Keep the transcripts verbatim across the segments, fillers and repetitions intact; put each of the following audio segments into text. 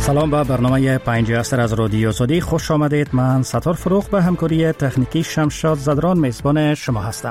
سلام به برنامه پنج اثر از رادیو آزادی خوش آمدید. من ستار فروغ به همکاری تکنیکی شمشاد زدران میزبان شما هستم.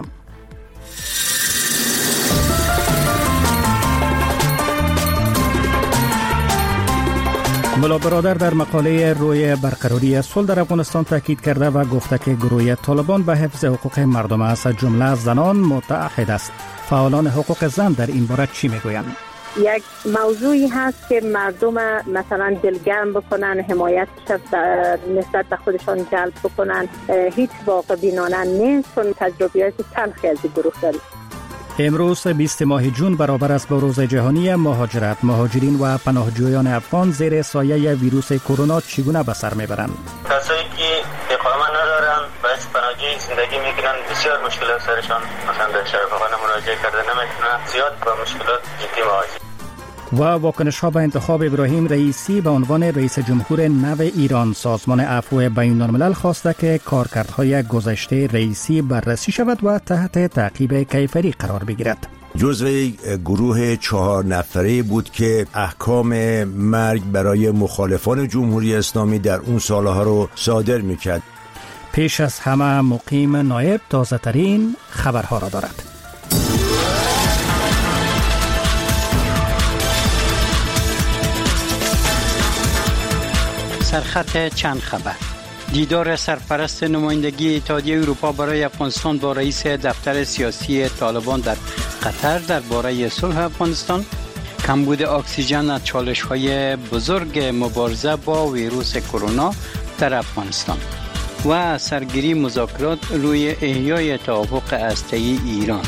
ملا برادر در مقاله روی برقراری صلح در افغانستان تاکید کرده و گفته که گروه طالبان به حفظ حقوق مردم از جمله زنان متعهد است. فعالان حقوق زن در این باره چی میگویند؟ یک موضوعی هست که مردم مثلا دلگرم بکنن، حمایت نسبت به خودشان جلب بکنن، هیچ واقع بینانه نیست، چون تجربیات تلخی از این گروه داریم. امروز بیست ماه جون برابر است با روز جهانی مهاجرت. مهاجرین و پناهجویان افغان زیر سایه ویروس کرونا چگونه به سر میبرند؟ کسایی که اقامت ندارن باعث پناهجویی زندگی میکنن، بسیار مشکلات سرشان، مثلا به شفاخانه مراجعه کرده نمیتونن، زیاد با مشکلات جدی مواجه. و واکنش ها به انتخاب ابراهیم رئیسی به عنوان رئیس جمهور نو ایران. سازمان عفو بین الملل خواسته که کارکردهای گذشته رئیسی بررسی شود و تحت تعقیب کیفری قرار بگیرد. جزو گروه چهار نفره بود که احکام مرگ برای مخالفان جمهوری اسلامی در اون سالها رو صادر میکرد. پیش از همه مقیم نایب تازه ترین خبرها را دارد. سرخط چند خبر. دیدار سرپرست نمایندگی اتحادیه اروپا برای افغانستان با رئیس دفتر سیاسی طالبان در قطر درباره صلح افغانستان. کمبود اکسیژن از چالش‌های بزرگ مبارزه با ویروس کرونا در افغانستان و سرگیری مذاکرات روی احیای توافق هسته‌ای ایران.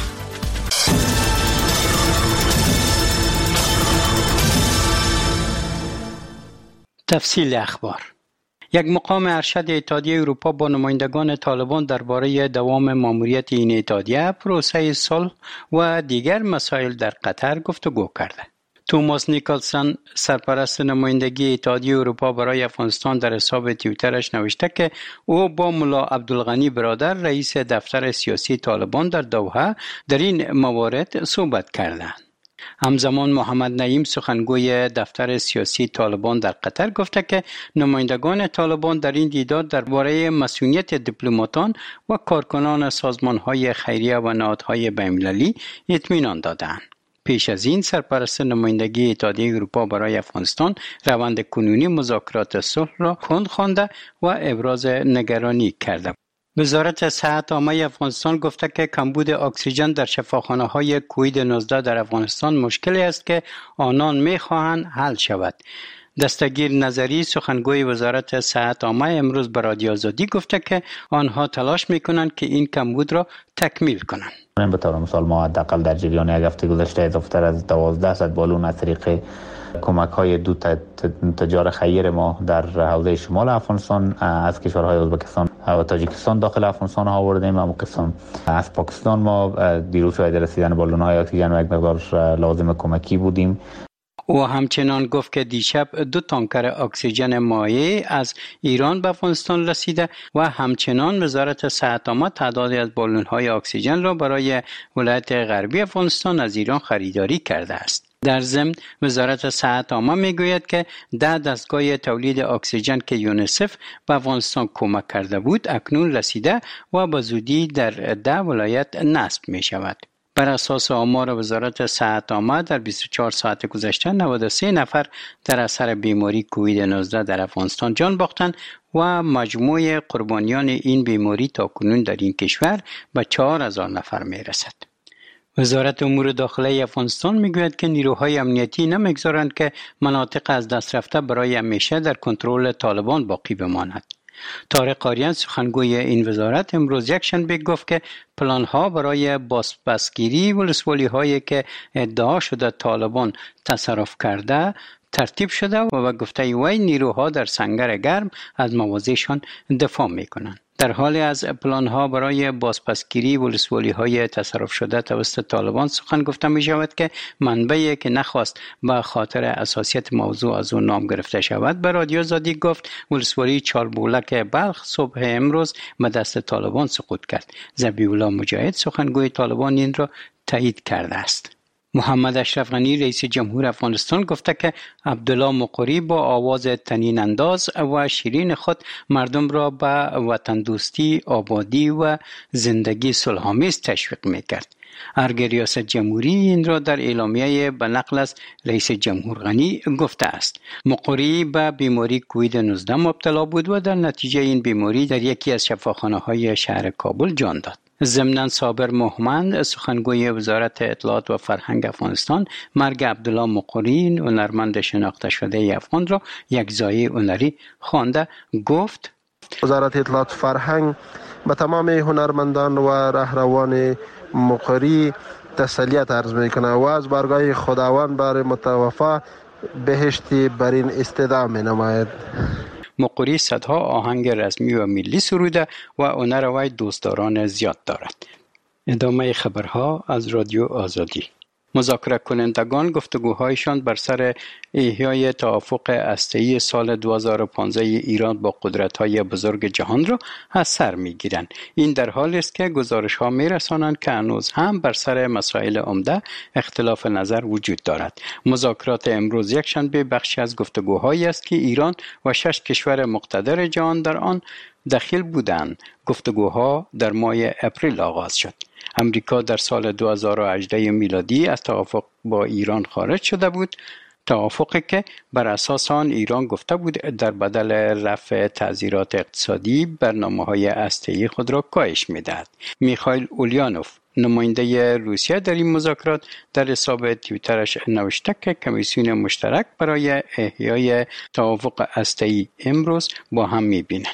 تفصیل اخبار. یک مقام ارشد اتحادیه اروپا با نمایندگان طالبان درباره دوام ماموریت این اتحادیه، پروسه صلح و دیگر مسائل در قطر گفتگو کرده. توماس نیکلسن، سرپرست نمایندگی اتحادیه اروپا برای افغانستان، در حساب توییترش نوشته که او با ملا عبدالغنی برادر، رئیس دفتر سیاسی طالبان در دوحه، در این موارد صحبت کردند. همزمان محمد نعیم، سخنگوی دفتر سیاسی طالبان در قطر، گفته که نمایندگان طالبان در این دیدار درباره مسئولیت دیپلماتان و کارکنان سازمان‌های خیریه و نهادهای بین‌المللی اطمینان دادند. پیش از این سرپرست نمایندگی اتحادیه اروپا برای افغانستان روند کنونی مذاکرات صلح را کند خوانده و ابراز نگرانی کرده. وزارت صحت عامه افغانستان گفته که کمبود اکسیژن در شفاخانه‌های کووید نوزده در افغانستان مشکلی است که آنان می‌خواهند حل شود. دستگیر نظری، سخنگوی وزارت صحت عامه، امروز به رادیو آزادی گفته که آنها تلاش می‌کنند که این کمبود را تکمیل کنند. به طور مثال ما حداقل در جریان یک هفته گذشته اضافه‌تر از دوازده صد بالون از طریق کمک های دو تجار خیر ما در حوزه شمال افغانستان از کشورهای ازبکستان و تاجیکستان داخل افغانستان آوردیم. و قسم از پاکستان ما دیروز شاهد رسیدن بالون های اکسیژن و یک مقدار لازم کمکی بودیم. او همچنان گفت که دیشب دو تانکر اکسیژن مایع از ایران به افغانستان رسیده و همچنان وزارت صحت عامه تعدادی از بالون‌های اکسیژن را برای ولایت غربی افغانستان از ایران خریداری کرده است. در ضمن وزارت صحت عامه میگوید که ده دستگاه تولید اکسیژن که یونیسف به افغانستان کمک کرده بود اکنون رسیده و به زودی در ده ولایت نصب می شود. بر اساس آمار وزارت صحت عامه در بیست و چهار ساعت گذشته نود و سه نفر در اثر بیماری کووید نوزده در افغانستان جان باختند و مجموع قربانیان این بیماری تاکنون در این کشور به چهار هزار نفر می رسد. وزارت امور داخلی افغانستان میگوید که نیروهای امنیتی نمیگذارند که مناطق از دست رفته برای همیشه در کنترل طالبان باقی بماند. طارق آریان، سخنگوی این وزارت، امروز یک شنبه گفت که پلان‌ها برای بازپسگیری ولسوالی‌هایی که ادعا شده طالبان تصرف کرده ترتیب شده و به گفته وی نیروها در سنگر گرم از مواضعشان دفاع می‌کنند. در حال از پلان‌ها برای بازپسگیری ولسوالی‌های تصرف شده توسط طالبان سخن گفته می‌شود که منبعی که نخواست به خاطر اساسیت موضوع از او نام گرفته شود به رادیو آزادی گفت ولسوالی چاربولک بلخ صبح امروز به دست طالبان سقوط کرد. ذبیح الله مجاهد، سخنگوی طالبان، این را تایید کرده است. محمد اشرف غنی رئیس جمهور افغانستان گفته که عبدالله مقری با آواز طنین انداز و شیرین خود مردم را به وطن دوستی، آبادی و زندگی صلح‌آمیز تشویق می‌کرد. ارگ ریاست جمهوری این را در اعلامیه به نقل از رئیس جمهور غنی گفته است. مقری به بیماری کووید نوزده مبتلا بود و در نتیجه این بیماری در یکی از شفاخانه‌های شهر کابل جان داد. ضمناً صابر محمد سخنگوی وزارت اطلاعات و فرهنگ افغانستان مرگ عبدالله مقری هنرمند شناخته شده افغان را یک ضایعه هنری خوانده گفت: وزارت اطلاعات و فرهنگ به تمام هنرمندان و رهروان مقری تسلیت عرض میکنه و از بارگاه خداوند بر متوفا بهشتی برین استدعا می نماید. مقری صدها آهنگ رسمی و ملی سروده و هنر وی دوستداران زیاد دارد. ادامه خبرها از رادیو آزادی. مذاکره کنندگان گفتگوهایشان بر سر احیای توافق هسته‌ای سال دو هزار و پانزده ایران با قدرت‌های بزرگ جهان را از سر می‌گیرند. این در حالی است که گزارش‌ها می‌رسانند که هنوز هم بر سر مسائل عمده اختلاف نظر وجود دارد. مذاکرات امروز یکشنبه بخشی از گفتگوهایی است که ایران و شش کشور مقتدر جهان در آن دخیل بودند. گفتگوها در ماه اپریل آغاز شد. امریکا در سال دو هزار و هجده میلادی از توافق با ایران خارج شده بود، توافقی که بر اساس آن ایران گفته بود در بدل رفع تعزیرات اقتصادی برنامه‌های هسته‌ای خود را کاهش می‌دهد. میخائیل اولیانوف نماینده روسیه در این مذاکرات در حساب توییترش نوشته که کمیسیون مشترک برای احیای توافق هسته‌ای امروز با هم می‌بینند.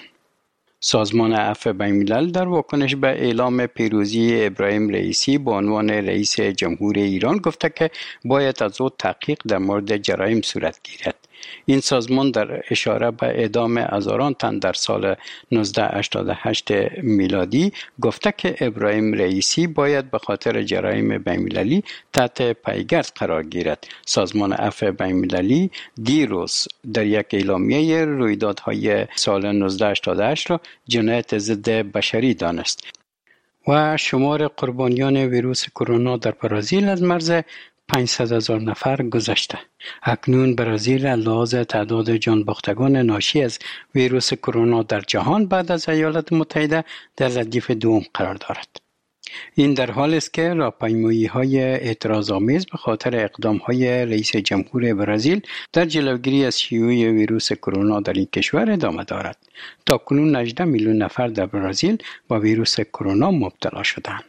سازمان عفو بین‌الملل در واکنش به اعلام پیروزی ابراهیم رئیسی به عنوان رئیس جمهور ایران گفته که باید از او تحقیق در مورد جرایم صورت گیرد. این سازمان در اشاره به اعدام هزاران تن در سال نوزده هشتاد و هشت میلادی گفته که ابراهیم رئیسی باید به خاطر جرایم بین‌المللی تحت پیگرد قرار گیرد. سازمان عفو بین‌المللی دیروز در یک اعلامیه رویدادهای سال نوزده هشتاد و هشت را جنایت ضد بشری دانست. و شمار قربانیان ویروس کرونا در برزیل از مرز پانصد هزار نفر گذشته. اکنون برزیل لحاظ تعداد جانباختگان ناشی از ویروس کرونا در جهان بعد از ایالات متحده در ردیف دوم قرار دارد. این در حالی است که راهپیمایی‌های اعتراض‌آمیز به خاطر اقدام‌های رئیس جمهور برزیل در جلوگیری از شیوع ویروس کرونا در این کشور ادامه دارد. تاکنون هجده میلیون نفر در برزیل با ویروس کرونا مبتلا شدند.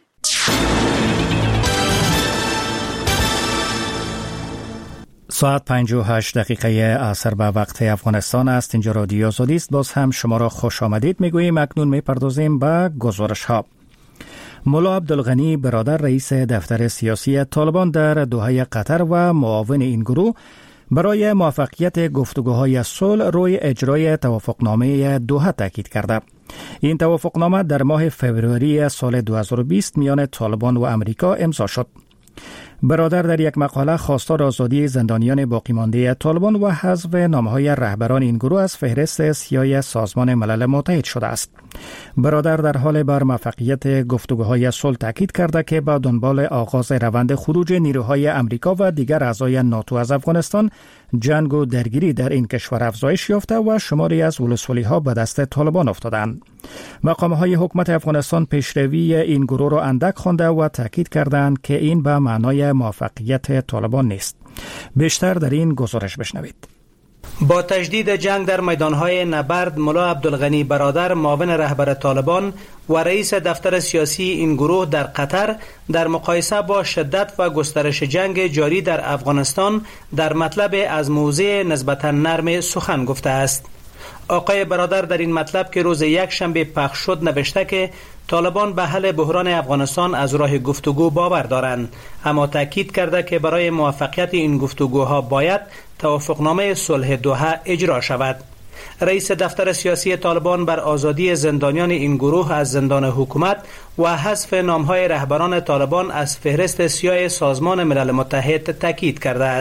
ساعت پنج و هشت دقیقه عصر به وقت افغانستان است. اینجا رادیو آزادی است. باز هم شما را خوش آمدید میگوییم. اکنون میپردازیم به گزارش ها. ملا عبدالغنی برادر رئیس دفتر سیاسی طالبان در دوحه قطر و معاون این گروه برای موفقیت گفتگوهای صلح روی اجرای توافقنامه دوحه تاکید کرده. این توافقنامه در ماه فوریه سال دو هزار و بیست میان طالبان و امریکا امضا شد. برادر در یک مقاله خواستار آزادی زندانیان باقی مانده طالبان و حذف نامه‌های رهبران این گروه از فهرست سیاه سازمان ملل متحد شده است. برادر در حال بر موفقیت گفتگوهای صلح تاکید کرده که با دنبال آغاز روند خروج نیروهای امریکا و دیگر اعضای ناتو از افغانستان، جنگ و درگیری در این کشور افزایش یافته و شماری از ولسوالی‌ها به دست طالبان افتادند. مقام‌های حکومت افغانستان پیشروی این گروه را اندک خوانده و تاکید کردند که این به معنای موفقیت طالبان نیست. بیشتر در این گزارش بشنوید. با تجدید جنگ در میدانهای نبرد، ملا عبدالغنی برادر معاون رهبر طالبان و رئیس دفتر سیاسی این گروه در قطر در مقایسه با شدت و گسترش جنگ جاری در افغانستان در مطلب از موضع نسبتا نرم سخن گفته است. آقای برادر در این مطلب که روز یک شنبه پخش شد نوشته که طالبان به حل بحران افغانستان از راه گفتگو باور دارند، اما تاکید کرده که برای موفقیت این گفتگوها باید توافقنامه صلح دوحه اجرا شود. رئیس دفتر سیاسی طالبان بر آزادی زندانیان این گروه از زندان حکومت و حذف نامهای رهبران طالبان از فهرست سیاه سازمان ملل متحد تاکید کرده است.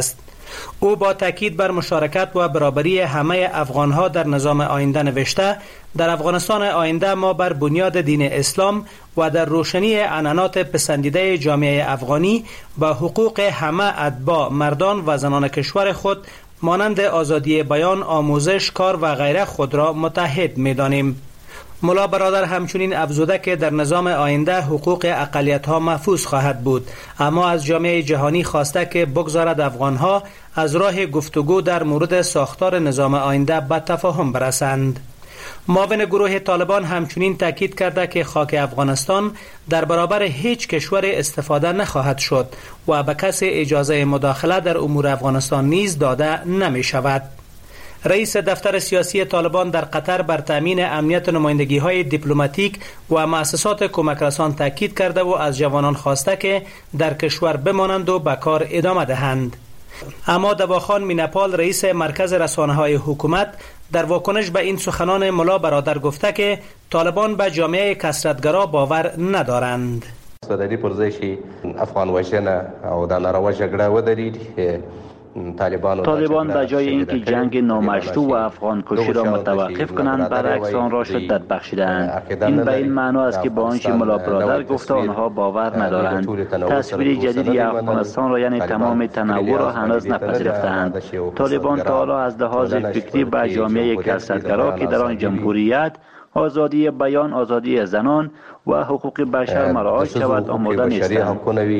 او با تاکید بر مشارکت و برابری همه افغانها در نظام آینده نوشته در افغانستان آینده ما بر بنیاد دین اسلام و در روشنی عنعنات پسندیده جامعه افغانی و حقوق همه اتباع مردان و زنان کشور خود مانند آزادی بیان، آموزش، کار و غیره خود را متحد می‌دانیم. ملا برادر همچنین افزوده که در نظام آینده حقوق اقلیت‌ها محفوظ خواهد بود، اما از جامعه جهانی خواسته که بگذارد افغان‌ها از راه گفتگو در مورد ساختار نظام آینده به تفاهم برسند. معاون گروه طالبان همچنین تاکید کرده که خاک افغانستان در برابر هیچ کشور استفاده نخواهد شد و به کسی اجازه مداخله در امور افغانستان نیز داده نمی شود. رئیس دفتر سیاسی طالبان در قطر بر تامین امنیت نمایندگی‌های دیپلماتیک و مؤسسات کمک رسان تاکید کرده و از جوانان خواسته که در کشور بمانند و به کار ادامه دهند. اما دواخان مینپال رئیس مرکز رسانه‌های حکومت در واکنش به این سخنان ملا برادر گفته که طالبان به جامعه کثرت‌گرا باور ندارند. صدری پرزشی افغان وشنه او د ناروا جګړه ودرېږي. طالبان به جای اینکه جنگ نامشروع و افغان کشی را متوقف کنند برعکس آن را شدت بخشیدند. این به این معنا است که با آنچه ملا برادر گفته آنها باور ندارند. تصویر جدیدی افغانستان را یعنی تمام تنوع را هنوز نپذیرفتند. طالبان تا حالا از لحاظ فکری به جامعه کثرت‌گرا که در آن جمهوریت، آزادی بیان، آزادی زنان و حقوق بشر مراعات شود آماده نیستند.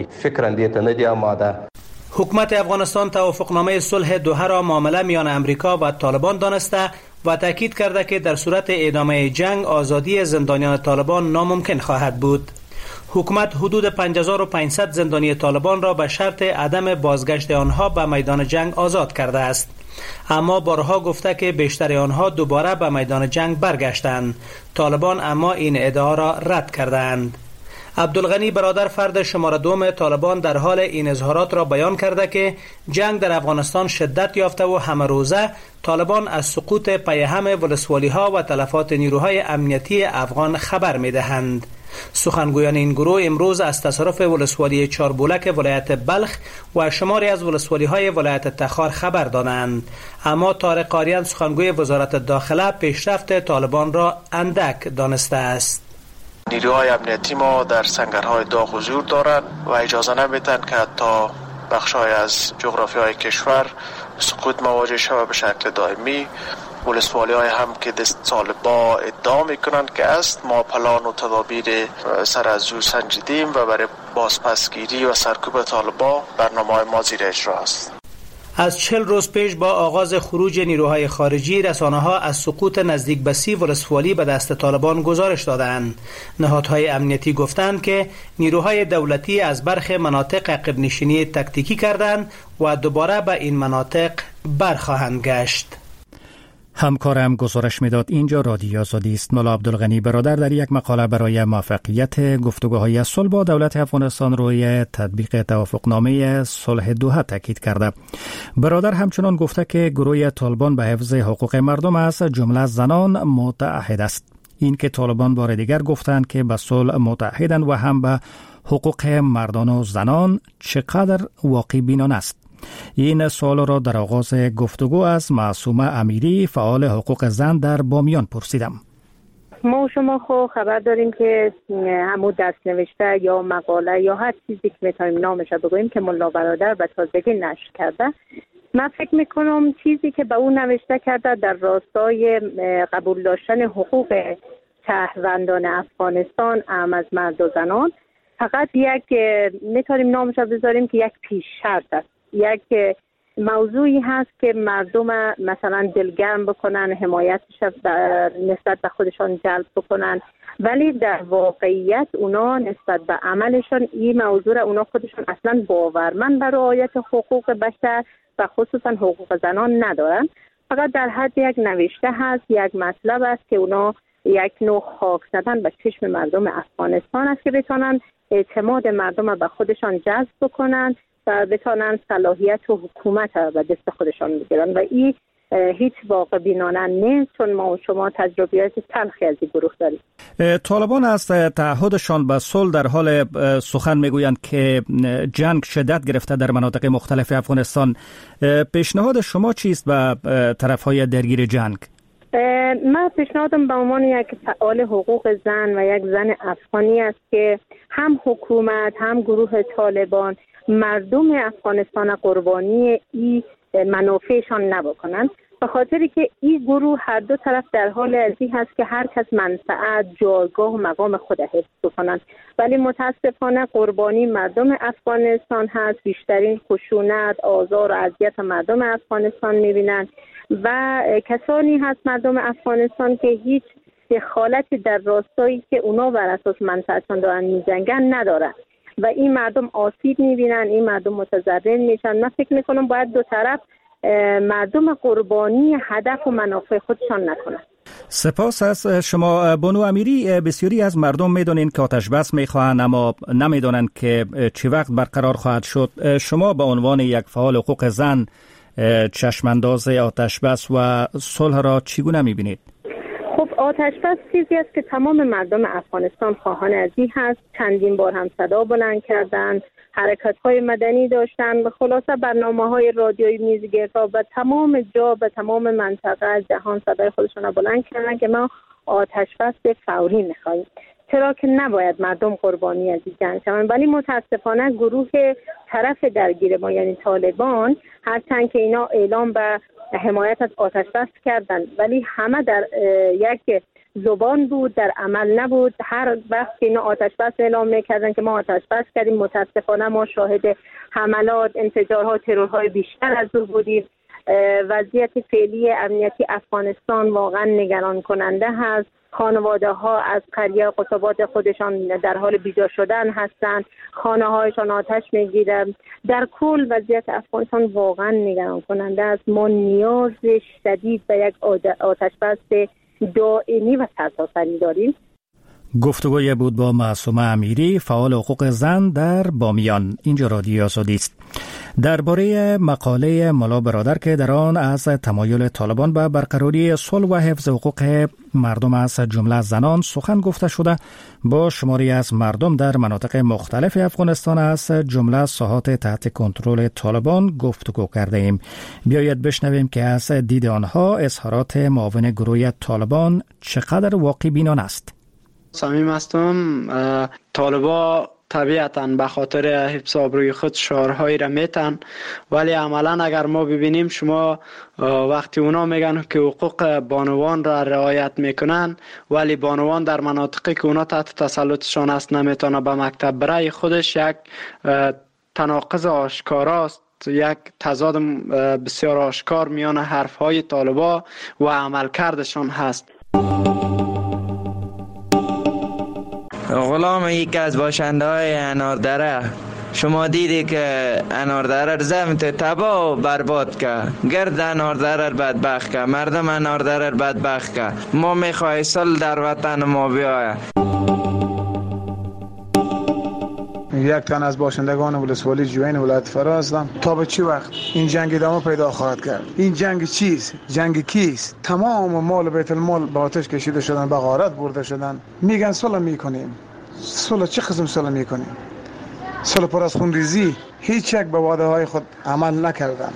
حکومت افغانستان توافقنامه صلح دوحه را معامله میان امریکا و طالبان دانسته و تاکید کرده که در صورت ادامه جنگ آزادی زندانیان طالبان ناممکن خواهد بود. حکومت حدود پنج هزار و پانصد زندانی طالبان را به شرط عدم بازگشت آنها به میدان جنگ آزاد کرده است، اما بارها گفته که بیشتر آنها دوباره به میدان جنگ برگشتند. طالبان اما این ادعا را رد کردند. عبدالغنی برادر فرد شماره دوم طالبان در حال این اظهارات را بیان کرده که جنگ در افغانستان شدت یافته و همه روزه طالبان از سقوط پیهم ولسوالی ها و تلفات نیروهای امنیتی افغان خبر می دهند. سخنگویان این گروه امروز از تصرف ولسوالی چاربولک ولایت بلخ و شماری از ولسوالی های ولایت تخار خبر دادند، اما طارق قاریان سخنگوی وزارت داخله پیشرفت طالبان را اندک دانسته است. نیروهای امنیتی ما در سنگرهای داغ حضور دارند و اجازه نمیدن که حتی بخش‌های از جغرافیای کشور سقوط مواجه شود به شکل دائمی. ولسوالی های هم که دست طالبان ادعا میکنند که است، ما پلان و تدابیر سر از او سنجیدیم و برای بازپسگیری و سرکوب طالبان برنامه ما زیر اجرا است. از چهل روز پیش با آغاز خروج نیروهای خارجی، رسانه‌ها از سقوط نزدیک به سی ولسوالی به دست طالبان گزارش دادند. نهادهای امنیتی گفتند که نیروهای دولتی از برخی مناطق عقب نشینی تکتیکی کردند و دوباره به این مناطق برخواهند گشت. همکارم گزارش میداد. اینجا رادیو آزادی است. ملا عبدالغنی برادر در یک مقاله برای موفقیت گفتگوهای صلح با دولت افغانستان روی تطبیق توافقنامه صلح دوحه تاکید کرده. برادر همچنان گفته که گروه طالبان به حفظ حقوق مردم از جمله زنان متعهد است. این که طالبان بار دیگر گفتند که به صلح متعهدند و هم به حقوق مردان و زنان چقدر واقع بینان است. این سوال را در آغاز گفتگو از معصومه امیری فعال حقوق زن در بامیان پرسیدم. ما و شما خب خبر داریم که همون دست نوشته یا مقاله یا هر چیزی که میتونیم نامش رو بگوییم که ملا برادر به تازگی نشر کرده، من فکر میکنم چیزی که به اون نوشته کرده در راستای قبول داشتن حقوق شهروندان افغانستان هم از مرد و زنان فقط یک میتونیم نامش رو بذاریم که یک پیش شرط است، یک موضوعی هست که مردم مثلا دلگرم بکنن، حمایتش نسبت به خودشان جلب بکنن، ولی در واقعیت اونا نسبت به عملشان این موضوع را اونا خودشان اصلا باورمند بر رعایت حقوق بشر و خصوصا حقوق زنان ندارن. فقط در حد یک نوشته هست، یک مطلب است که اونا یک نوع خاک زدن به چشم مردم افغانستان است که بتونن اعتماد مردم را به خودشان جذب بکنن و بتونن صلاحیت و حکومت را به دست خودشان بگیرن و این هیچ واقع بینانه نیست، چون ما و شما تجربیات تلخی از این گروه داریم. طالبان از تعهدشان به صلح در حال سخن میگویند که جنگ شدت گرفته در مناطق مختلف افغانستان. پیشنهاد شما چیست به طرفهای درگیر جنگ؟ من پیشنهادم به عنوان یک فعال حقوق زن و یک زن افغانی است که هم حکومت هم گروه طالبان مردم افغانستان قربانی این منافعشان نبکنند، به خاطری که این گروه هر دو طرف در حال ازی هست که هر کس منفعت، جایگاه و مقام خود حفظ بکنند، ولی متاسفانه قربانی مردم افغانستان هست. بیشترین خشونت، آزار و اذیت مردم افغانستان میبینند و کسانی هست مردم افغانستان که هیچ دخالتی در راستایی که اونا بر اساس منفعتشان دارن میجنگن ندارن و این مردم آسیب میبینن، این مردم متضرر میشن. من فکر میکنم باید دو طرف مردم قربانی هدف و منافع خودشان نکنن. سپاس از شما بانو امیری. بسیاری از مردم میدونین که آتش بس میخواهند اما نمیدونن که چه وقت برقرار خواهد شد. شما به عنوان یک فعال حقوق زن چشمانداز آتش بس و صلح را چگونه میبینید؟ خب آتش بس چیزی است که تمام مردم افغانستان خواهان از این هست. چندین بار هم صدا بلند کردن، حرکت‌های مدنی داشتن، به خلاصه برنامه‌های رادیویی میزگردا و تمام جا و تمام منطقه از جهان صدای خودشون را بلند کردن که ما آتش بس فوری می‌خوایم، چرا که نباید مردم قربانی از این جنگ شوند. ولی متاسفانه گروه طرف درگیر ما یعنی طالبان، هرچند که اینا اعلام به حمایت از آتش بس کردن ولی همه در یک زبان بود، در عمل نبود. هر وقت که اینا آتش بس اعلام میکردن که ما آتش بس کردیم، متاسفانه ما شاهد حملات، انفجارها، ترورهای بیشتر از او بودیم. وضعیت فعلی امنیتی افغانستان واقعا نگران کننده هست. خانواده ها از قریه و قصبات خودشان در حال بیجا شدن هستند، خانه هایشان آتش میگیرند. در کل وضعیت افغانستان واقعا نگران کننده است. ما نیاز شدید به یک آتش بس دائمی و سرتاسری داریم. گفتگوی بود با معصومه امیری، فعال حقوق زن در بامیان. اینجا رادیو آزادی است. درباره مقاله ملا برادر که در آن از تمایل طالبان به برقراری صلح و حفظ حقوق مردم از جمله زنان سخن گفته شده، با شماری از مردم در مناطق مختلف افغانستان از جمله ساحات تحت کنترل طالبان گفتگو کرده ایم. بیایید بشنویم که از دید آنها اظهارات معاون گروه طالبان چقدر واقع بینانه است. صمیم هستم. طالبا طبیعتاً به خاطر حفظ آبروی خود شعارهایی را میتن، ولی عملاً اگر ما ببینیم، شما وقتی اونا میگن که حقوق بانوان را رعایت میکنن ولی بانوان در مناطقی که اونا تحت تسلطشان است نمیتونه به مکتب برای خودش یک تناقض آشکاراست، یک تضاد بسیار آشکار میان حرفهای طالبا و عملکردشان هست. غلام یکی از باشنده های اناردره، شما دیدی که اناردره زمین تو تباه و برباد که گرد اناردره بدبخت که مردم اناردره بدبخت که ما میخواه صلح در وطن ما بیاید. یک تن از باشندگان ولسوالی جوین ولایت فرا هستم. تا به چی وقت این جنگ ادامه پیدا خواهد کرد؟ این جنگ چیست؟ جنگ کیست؟ تمام مال بیت المال به آتش کشیده شدن، به غارت برده شدن. میگن صلح میکنیم. صلح چه قسم صلح میکنیم؟ صلح پر از خونریزی. هیچ یک به وعده های خود عمل نکردن.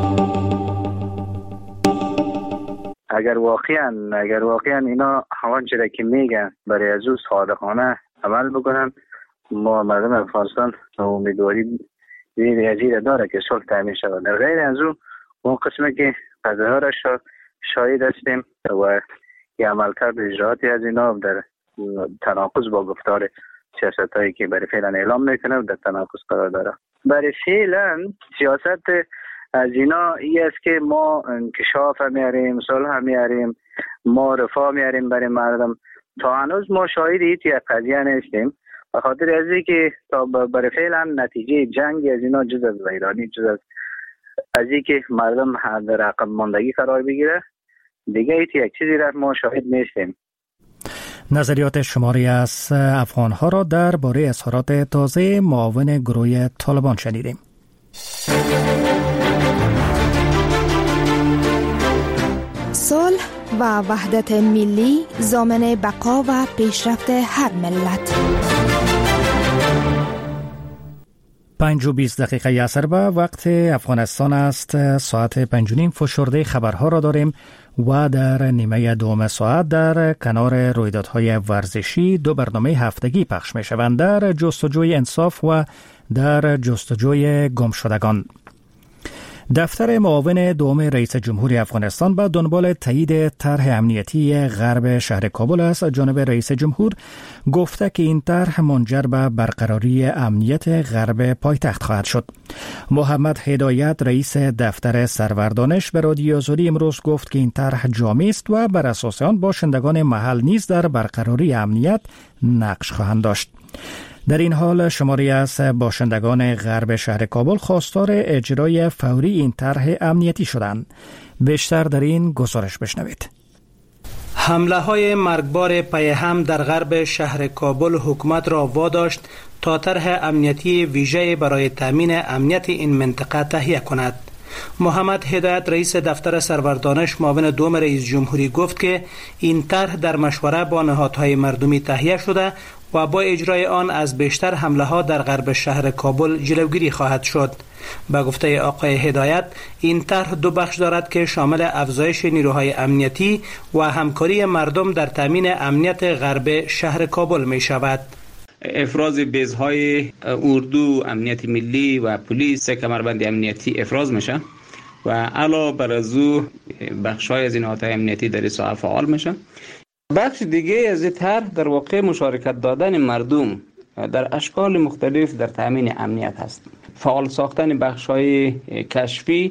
اگر واقعا اگر واقعا اینا همان چیزی که میگن برای از او صادقانه عمل بکنن، ما مردم افغانستان امیدواری زیر داره که صلح تامین شود. در غیر از اون اون قسمی که قضیه را شاهد هستیم و یه عملکرد اجراعاتی از اینا در تناقض با گفتار سیاست هایی که برای فعلا اعلام میکنه و در تناقض قرار داره. برای فعلا سیاست از اینا ای است که ما انکشاف میاریم، صلح میاریم، ما رفاه میاریم برای مردم. تا هنوز ما شاهد هیچ یک قضیه نیستیم، به خاطر از اینکه تا برای فعلا نتیجه جنگ از اینا جز از ویرانی، جز از از اینکه مردم در عقب ماندگی قرار بگیره، دیگه هیچ یک چیزی را ما شاهد نیستیم. نظریات شماری از افغانها را درباره اظهارات تازه معاون گروه طالبان شنیدیم. و وحدت ملی ضامن بقا و پیشرفت هر ملت. پنج و بیست دقیقه عصر به وقت افغانستان است. ساعت پنج و نیم فشرده خبرها را داریم و در نیمه دوم ساعت در کنار رویدادهای ورزشی دو برنامه هفتگی پخش می شوند، در جستجوی انصاف و در جستجوی گمشدگان. دفتر معاون دوم رئیس جمهوری افغانستان به دنبال تایید طرح امنیتی غرب شهر کابل است. جانب رئیس جمهور گفته که این طرح منجر به برقراری امنیت غرب پایتخت خواهد شد. محمد هدایت رئیس دفتر سروردانش به رادیو آزادی امروز گفت که این طرح جامع است و بر اساس آن باشندگان محل نیز در برقراری امنیت نقش خواهند داشت. در این حال شماری از باشندگان غرب شهر کابل خواستار اجرای فوری این طرح امنیتی شدند. بیشتر در این گزارش بشنوید. حمله های مرگبار پی هم در غرب شهر کابل حکومت را واداشت تا طرح امنیتی ویژه برای تامین امنیت این منطقه تهیه کند. محمد هدایت رئیس دفتر سروردانش معاون دوم رئیس جمهوری گفت که این طرح در مشوره با نهادهای مردمی تهیه شده و با اجرای آن از بیشتر حمله ها در غرب شهر کابل جلوگیری خواهد شد. به گفته آقای هدایت این طرح دو بخش دارد که شامل افزایش نیروهای امنیتی و همکاری مردم در تامین امنیت غرب شهر کابل می شود. افراز بیزهای اردو، امنیت ملی و پلیس، سه کمربند امنیتی افراز میشه و علاوه بر از او بخش‌های از این نهادهای امنیتی در این ساحه فعال میشه. بخش دیگه از این طرح در واقع مشارکت دادن مردم در اشکال مختلف در تامین امنیت هست. فعال ساختن بخش‌های کشفی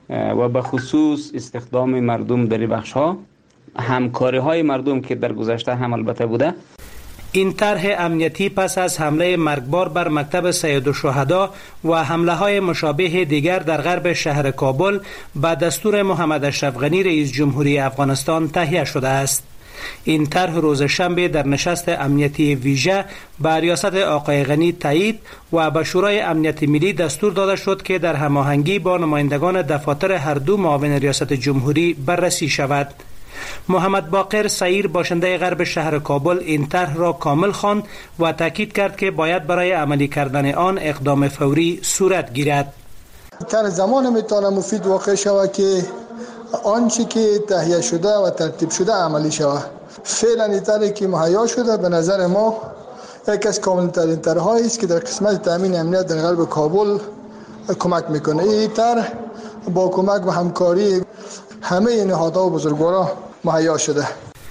و به خصوص استخدام مردم در این بخش‌ها، همکاری‌های مردم که در گذشته هم البته بوده. این طرح امنیتی پس از حمله مرگبار بر مکتب سید الشهدا و حمله های مشابه دیگر در غرب شهر کابل به دستور محمد اشرف غنی رئیس جمهوری افغانستان تهیه شده است. این طرح روز شنبه در نشست امنیتی ویژه به ریاست آقای غنی تایید و به شورای امنیت ملی دستور داده شد که در هماهنگی با نمایندگان دفاتر هر دو معاون ریاست جمهوری بررسی شود. محمد باقر سعیر باشنده غرب شهر کابل این طرح را کامل خواند و تاکید کرد که باید برای عملی کردن آن اقدام فوری صورت گیرد. در زمان میتونه مفید واقع شود که آنچه که تهیه شده و ترتیب شده عملی شود. فعلا این طرحی که مهیا شده به نظر ما یک از کامل‌ترین طرح‌هایی است که در قسمت تامین امنیت در غرب کابل کمک میکنه. این طرح با کمک و همکاری همه نهادها و بزرگواران مهیا شده.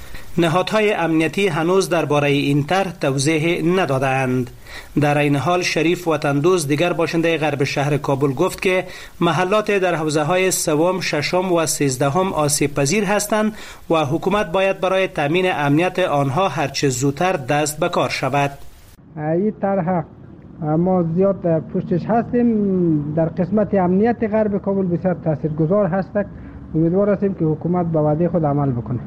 نهادهای امنیتی هنوز درباره این طرح توضیح ندادند. در این حال شریف وطندوز دیگر باشنده غرب شهر کابل گفت که محلات در حوزه‌های سوم، ششم و سیزدهم آسیب پذیر هستند و حکومت باید برای تامین امنیت آنها هرچه زودتر دست به کار شود. این طرح ما زیاد پشتش هستیم. در قسمت امنیت غرب کابل بسیار تاثیرگذار هست. امیدوار هستیم که حکومت به وعده خود عمل بکنه.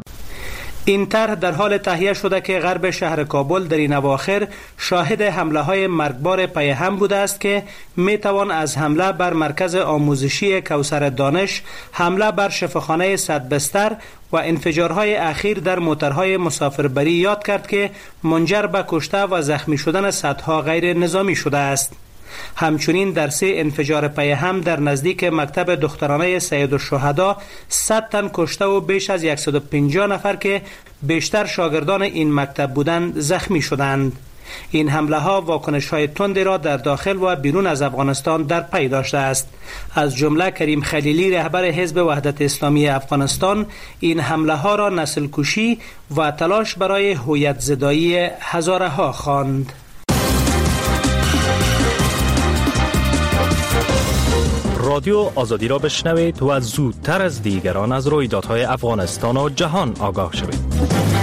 این طرح در حال تهیه شده که غرب شهر کابل در این اواخر شاهد حمله های مرگبار پی هم بوده است که می توان از حمله بر مرکز آموزشی کوثر دانش، حمله بر شفاخانه صد بستر و انفجارهای اخیر در موترهای مسافربری یاد کرد که منجر به کشته و زخمی شدن صدها غیر نظامی شده است. همچنین در سه انفجار پی هم در نزدیک مکتب دخترانه سید الشهدا صد تن کشته و بیش از صد و پنجاه نفر که بیشتر شاگردان این مکتب بودند زخمی شدند. این حمله ها واکنش های تندی را در داخل و بیرون از افغانستان در پی داشته است. از جمله کریم خلیلی رهبر حزب وحدت اسلامی افغانستان این حمله ها را نسل کشی و تلاش برای هویت زدایی هزاره ها خواند. رادیو آزادی را بشنوید و زودتر از دیگران از رویدادهای افغانستان و جهان آگاه شوید.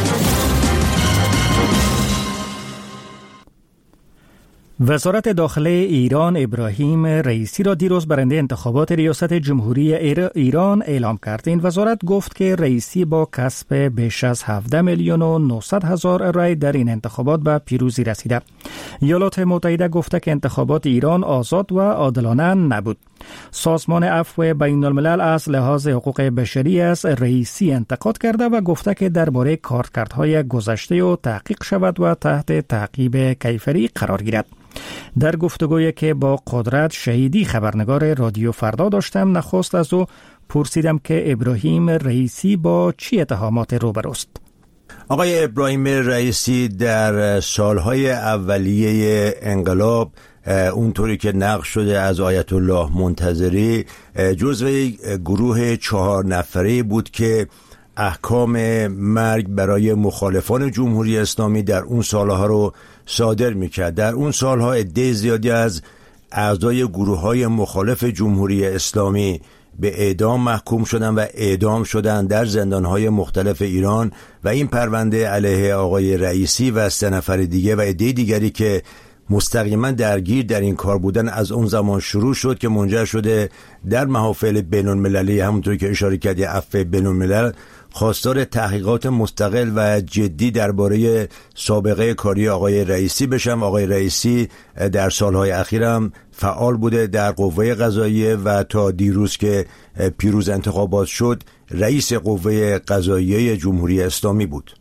وزارت داخله ایران ابراهیم رئیسی را دیروز برنده انتخابات ریاست جمهوری ایران اعلام کرد. این وزارت گفت که رئیسی با کسب بیش از هفده میلیون و نهصد هزار رای در این انتخابات به پیروزی رسیده. ایالات متحده گفته که انتخابات ایران آزاد و عادلانه نبود. سازمان عفو بین الملل از لحاظ حقوق بشری از رئیسی انتقاد کرده و گفته که درباره کارکردهای گذشته و تحقیق شود و تحت تعقیب کیفری قرار گیرد. در گفتگویی که با قدرت شهیدی خبرنگار رادیو فردا داشتم، نخست از او پرسیدم که ابراهیم رئیسی با چی اتهامات روبروست. آقای ابراهیم رئیسی در سالهای اولیه انقلاب اونطوری که نقل شده از آیت الله منتظری جزو گروه چهار نفره بود که احکام مرگ برای مخالفان جمهوری اسلامی در اون سالها رو صادر میکرد. در اون سالها عده زیادی از اعضای گروه‌های مخالف جمهوری اسلامی به اعدام محکوم شدن و اعدام شدن در زندان‌های مختلف ایران و این پرونده علیه آقای رئیسی و سه نفر دیگه و عده دیگری که مستقیما درگیر در این کار بودن از اون زمان شروع شد که منجر شده در محافل بین‌المللی، همونطور که اشاره کردی، عفو بین‌الملل خواستار تحقیقات مستقل و جدی درباره سابقه کاری آقای رئیسی بشم. آقای رئیسی در سالهای اخیر هم فعال بوده در قوه قضاییه و تا دیروز که پیروز انتخابات شد رئیس قوه قضاییه جمهوری اسلامی بود.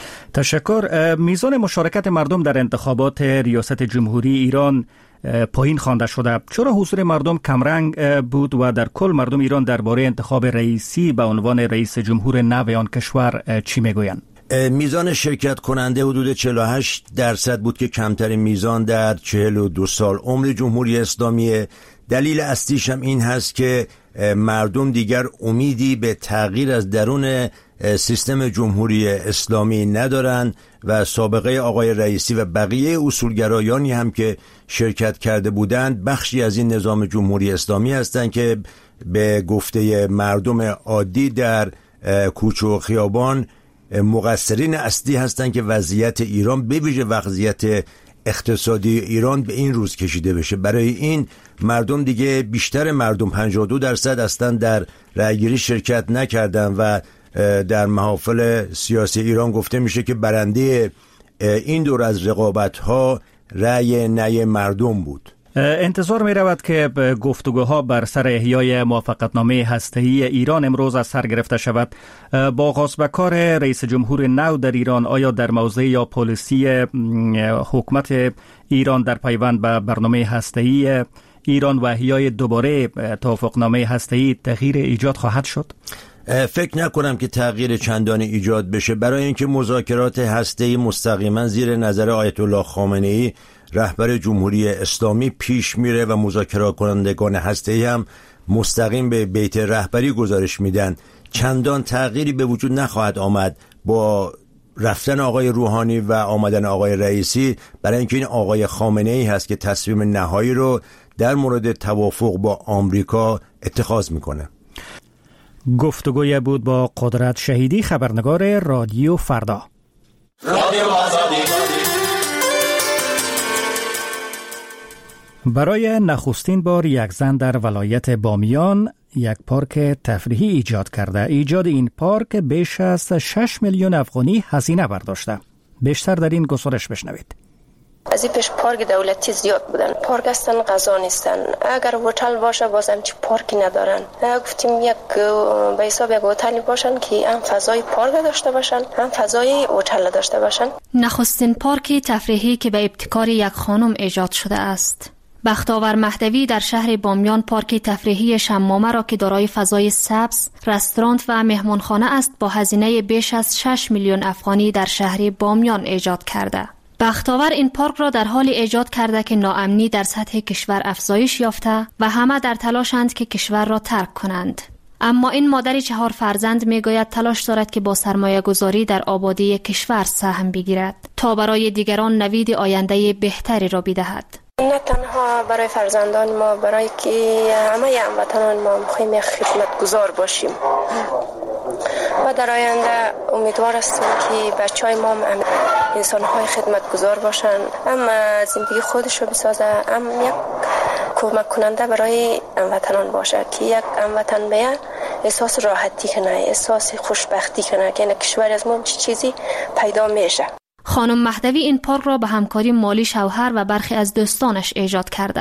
تشکر. میزان مشارکت مردم در انتخابات ریاست جمهوری ایران پایین خوانده شده. چرا حضور مردم کمرنگ بود و در کل مردم ایران درباره انتخاب رئیسی به عنوان رئیس جمهور نو آن کشور چی میگویند؟ میزان شرکت کننده حدود چهل و هشت درصد بود که کمترین میزان در چهل و دو سال عمر جمهوری اسلامیه. دلیل اصلیش هم این هست که مردم دیگر امیدی به تغییر از درون سیستم جمهوری اسلامی ندارن و سابقه آقای رئیسی و بقیه اصولگرایانی هم که شرکت کرده بودند بخشی از این نظام جمهوری اسلامی هستند که به گفته مردم عادی در کوچه و خیابان مقصرین اصلی هستند که وضعیت ایران به ویژه وضعیت اقتصادی ایران به این روز کشیده بشه. برای این مردم دیگه بیشتر مردم پنجاه و دو درصد اصلا در رأیگیری شرکت نکردن و در محافل سیاسی ایران گفته میشه که برنده این دور از رقابت‌ها رأی نه مردم بود. انتظار می رود که گفتگوها بر سر احیای موافقتنامه هسته‌ای ایران امروز از سر گرفته شود. با آغاز به کار رئیس جمهور نو در ایران، آیا در موضع یا پالیسی حکومت ایران در پیوند به برنامه هسته‌ای ایران و احیای دوباره توافقنامه هسته‌ای تغییر ایجاد خواهد شد؟ فکر نکنم که تغییر چندانی ایجاد بشه، برای اینکه مذاکرات هسته‌ای مستقیما زیر نظر آیت الله خامنه‌ای رهبر جمهوری اسلامی پیش میره و مذاکرات کنندگان هسته‌ای هم مستقیم به بیت رهبری گزارش میدن. چندان تغییری به وجود نخواهد آمد با رفتن آقای روحانی و آمدن آقای رئیسی، برای اینکه این آقای خامنه‌ای هست که تصمیم نهایی رو در مورد توافق با آمریکا اتخاذ میکنه. گفتگوی بود با قدرت شهیدی خبرنگار رادیو فردا. رادیو آزادی. برای نخستین بار یک زن در ولایت بامیان یک پارک تفریحی ایجاد کرده. ایجاد این پارک بیش از شش میلیون افغانی هزینه برداشته. بیشتر در این گزارش بشنوید. از این پیش پارک دولتی زیاد بودن، پارک هستن غذا نیستن. اگر هتل باشه بازم چی پارکی ندارن. گفتیم یک به حساب یک هتلی باشن که هم فضای پارک داشته باشن هم فضای هتل داشته باشن. نخستین پارک تفریحی که به ابتکار یک خانم ایجاد شده است. بختاور مهدوی در شهر بامیان پارک تفریحی شمامه را که دارای فضای سبز، رستوران و مهمانخانه است با هزینه بیش از شش میلیون افغانی در شهر بامیان ایجاد کرده. بختاور این پارک را در حال ایجاد کرده که ناامنی در سطح کشور افزایش یافته و همه در تلاشند که کشور را ترک کنند. اما این مادر چهار فرزند میگوید تلاش دارد که با سرمایه گذاری در آبادی کشور سهم بگیرد تا برای دیگران نوید آینده بهتری را بدهد. نه تنها برای فرزندان ما، برای که همه هموطنان ما میخوایم خدمتگزار باشیم و در آینده امیدوار هستیم که بچهای ما انسان‌های خدمتگزار باشن، هم زندگی خودش رو بسازه، هم یک کمک کننده برای هموطنان باشه که یک هموطن به احساس راحتی کنه، احساس خوشبختی کنه که این کشور از ما چه چیزی پیدا میشه. خانم مهدوی این پارک را به همکاری مالی شوهر و برخی از دوستانش ایجاد کرده.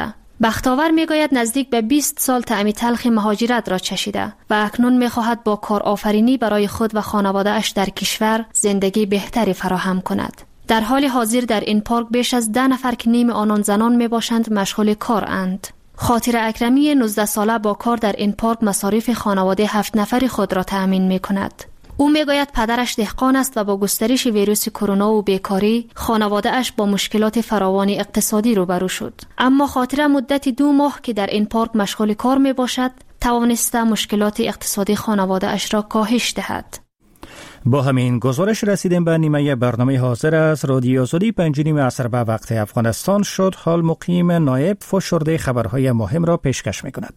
بختاور میگوید نزدیک به بیست سال طعم تلخ مهاجرت را چشیده و اکنون میخواهد با کارآفرینی برای خود و خانواده اش در کشور زندگی بهتری فراهم کند. در حال حاضر در این پارک بیش از ده نفر که نیم آنان زنان می باشند مشغول کار اند. خاطر اکرمی نوزده ساله با کار در این پارک مصارف خانواده هفت نفر خود را تأمین می کند. او میگوید پدرش دهقان است و با گسترش ویروس کرونا و بیکاری خانواده اش با مشکلات فراوان اقتصادی روبرو شد. اما خاطر مدت دو ماه که در این پارک مشغول کار می باشد توانسته مشکلات اقتصادی خانواده اش را کاهش دهد. با همین گزارش رسیدیم به نیمه برنامه حاضر از رادیو آزادی پنج نیم عصر به وقت افغانستان شد. حال مقیم نایب فشرده خبرهای مهم را پیشکش می کند.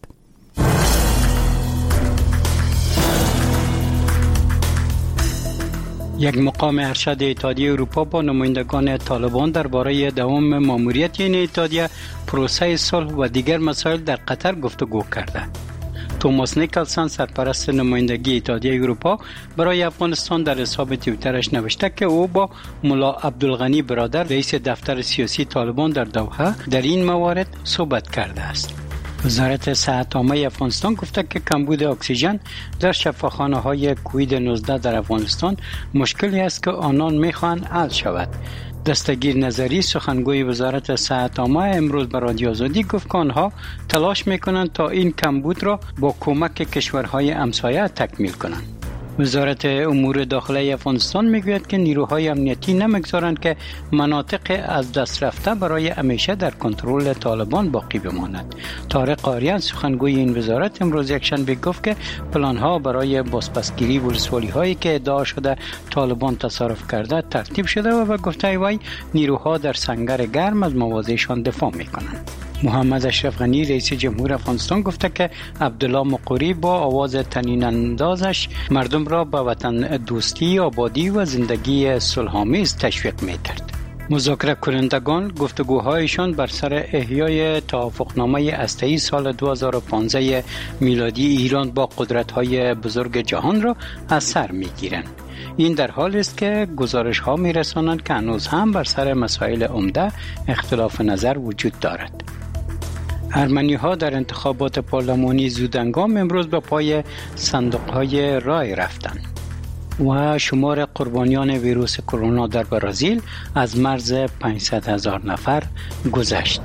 یک مقام ارشد اتحادیه اروپا با نمایندگان طالبان درباره دوام ماموریت این اتحادیه، پروسه صلح و دیگر مسائل در قطر گفتگو کرده. توماس نیکلسون سرپرست نمایندگی اتحادیه اروپا برای افغانستان در حساب توییترش نوشته که او با ملا عبدالغنی برادر رئیس دفتر سیاسی طالبان در دوحه در این موارد صحبت کرده است. وزارت صحت عامه افغانستان گفته که کمبود اکسیژن در شفاخانه‌های کووید نوزده در افغانستان مشکلی است که آنان می‌خواهند حل شود. دستگیر نظری سخنگوی وزارت صحت عامه امروز به رادیو آزادی گفت که آنها تلاش می‌کنند تا این کمبود را با کمک کشورهای همسایه تکمیل کنند. وزارت امور داخلی افغانستان میگوید که نیروهای امنیتی نمیگذارند که مناطق از دست رفته برای همیشه در کنترل طالبان باقی بماند. طارق آریان سخنگوی این وزارت امروز یکشنبه گفت که پلان‌ها برای بازپسگیری ولسوالی‌هایی که ادعا شده طالبان تصرف کرده ترتیب شده و به گفته وی نیروها در سنگر گرم از مواضعشان دفاع میکنند. محمد اشرف غنی رئیس جمهور افغانستان گفته که عبدالله مقری با آواز طنین اندازش مردم را به وطن دوستی، آبادی و زندگی صلح‌آمیز تشویق می‌کرد. مذاکره کنندگان گفتگوهایشان بر سر احیای توافقنامه هسته‌ای سال دو هزار و پانزده میلادی ایران با قدرت‌های بزرگ جهان را از سر می‌گیرند. این در حالی است که گزارش‌ها می‌رسانند که هنوز هم بر سر مسائل عمده اختلاف نظر وجود دارد. ارمنی‌ها در انتخابات پارلمانی زودهنگام امروز به پای صندوق‌های رای رفتند و شمار قربانیان ویروس کرونا در برزیل از مرز پانصد هزار نفر گذشت.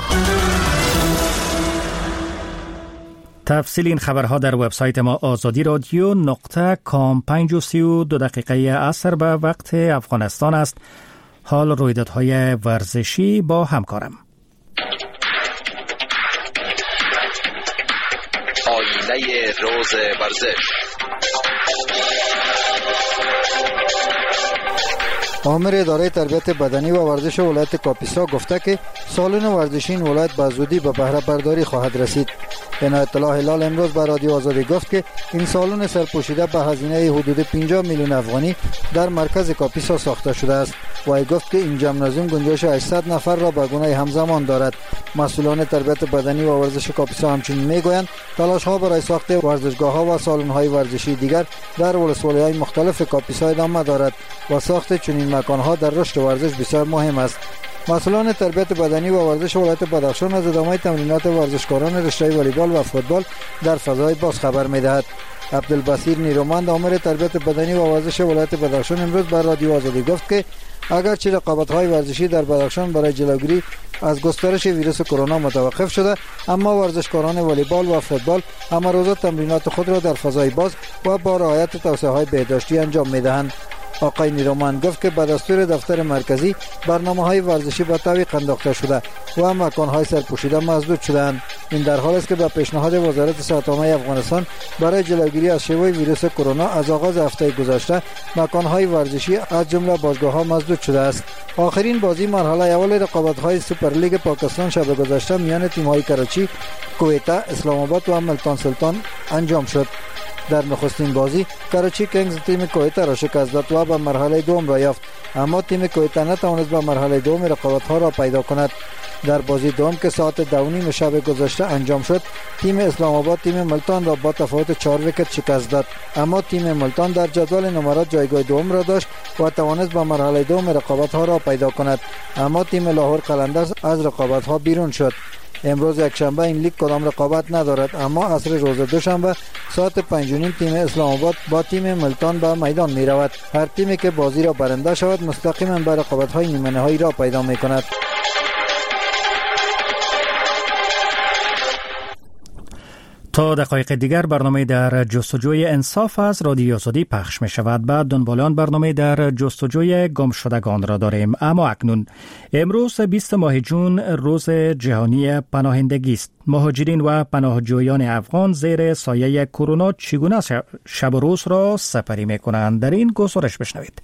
تفصیل این خبرها در وبسایت ما آزادی رادیو نقطه کام. پنج و سی و دو دقیقه عصر به وقت افغانستان است. حال رویدادهای ورزشی با همکارم. آینه روز ورزش. آمر اداره تربیت بدنی و ورزش ولایت کاپیسا گفته که سالن ورزشی این ولایت به زودی به بهره برداری خواهد رسید. عنایت الله هلال امروز به رادیو آزادی گفت که این سالن سرپوشیده به هزینه حدود پنجاه میلیون افغانی در مرکز کاپیسا ساخته شده است و ای گفت که این ژیمنازیوم گنجایش هشتصد نفر را به گونه همزمان دارد. مسئولان تربیت بدنی و ورزش کاپیسا همچنین میگویند تلاش‌ها برای ساخت ورزشگاه‌ها و سالن‌های ورزشی دیگر در ولسوالی‌های مختلف کاپیسا ادامه دارد و ساخت چنین مکان‌ها در رشد ورزش بسیار مهم است. مسئولان تربیت بدنی و ورزش ولایت بدخشان از ادامه تمرینات ورزشکاران رشته والیبال و فوتبال در فضای باز خبر می‌دهد. عبدالبصیر نیرومند آمر تربیت بدنی و ورزش ولایت بدخشان امروز بر رادیو آزادی گفت که اگرچه رقابت‌های ورزشی در بدخشان برای جلوگیری از گسترش ویروس کرونا متوقف شده، اما ورزشکاران والیبال و فوتبال همه روزه تمرینات خود را در فضای باز و با رعایت توصیه‌های بهداشتی انجام می‌دهند. آقای نیرومند گفت که به دستور دفتر مرکزی برنامه‌های ورزشی به تعویق انداخته شده و مکان‌های سرپوشیده مسدود شده‌اند. این در حالی است که به پیشنهاد وزارت صحت عامه افغانستان برای جلوگیری از شیوع ویروس کرونا از آغاز هفته گذشته مکان‌های ورزشی از جمله باشگاه‌ها مسدود شده است. آخرین بازی مرحله اول رقابت‌های سوپرلیگ پاکستان شب گذشته میان تیم‌های کراچی، کویتا، اسلام آباد و ملتان سلطان انجام شد. در نخستین بازی کراچی کینگز تیم کویتا را شکست داد و به مرحله دوم را یافت، اما تیم کویتا نتوانست به مرحله دوم رقابت‌ها را پیدا کند. در بازی دوم که ساعت دو نیم شب گذشته انجام شد، تیم اسلام آباد تیم ملتان را با تفاوت چهار ویکت شکست داد، اما تیم ملتان در جدول نمرات جایگاه دوم را داشت و توانست به مرحله دوم رقابت‌ها را پیدا کند، اما تیم لاهور قلندرز از رقابت‌ها بیرون شد. امروز یک شنبه این لیگ کدام رقابت ندارد، اما عصر روز دوشنبه ساعت پنج و نیم تیم اسلام آباد با تیم ملتان به میدان می رود. هر تیمی که بازی را برنده شود مستقیما به رقابت های نیمه نهایی را پیدا می کند. تا دقایق دیگر برنامه در جستجوی انصاف از رادیو آزادی پخش می شود. بعد دنبالان برنامه در جستجوی گمشدگان را داریم. اما اکنون امروز بیست ماه جون روز جهانی پناهندگی است. مهاجرین و پناهجویان افغان زیر سایه کرونا چگونه شب و روز را سپری می کنند؟ در این گزارش بشنوید.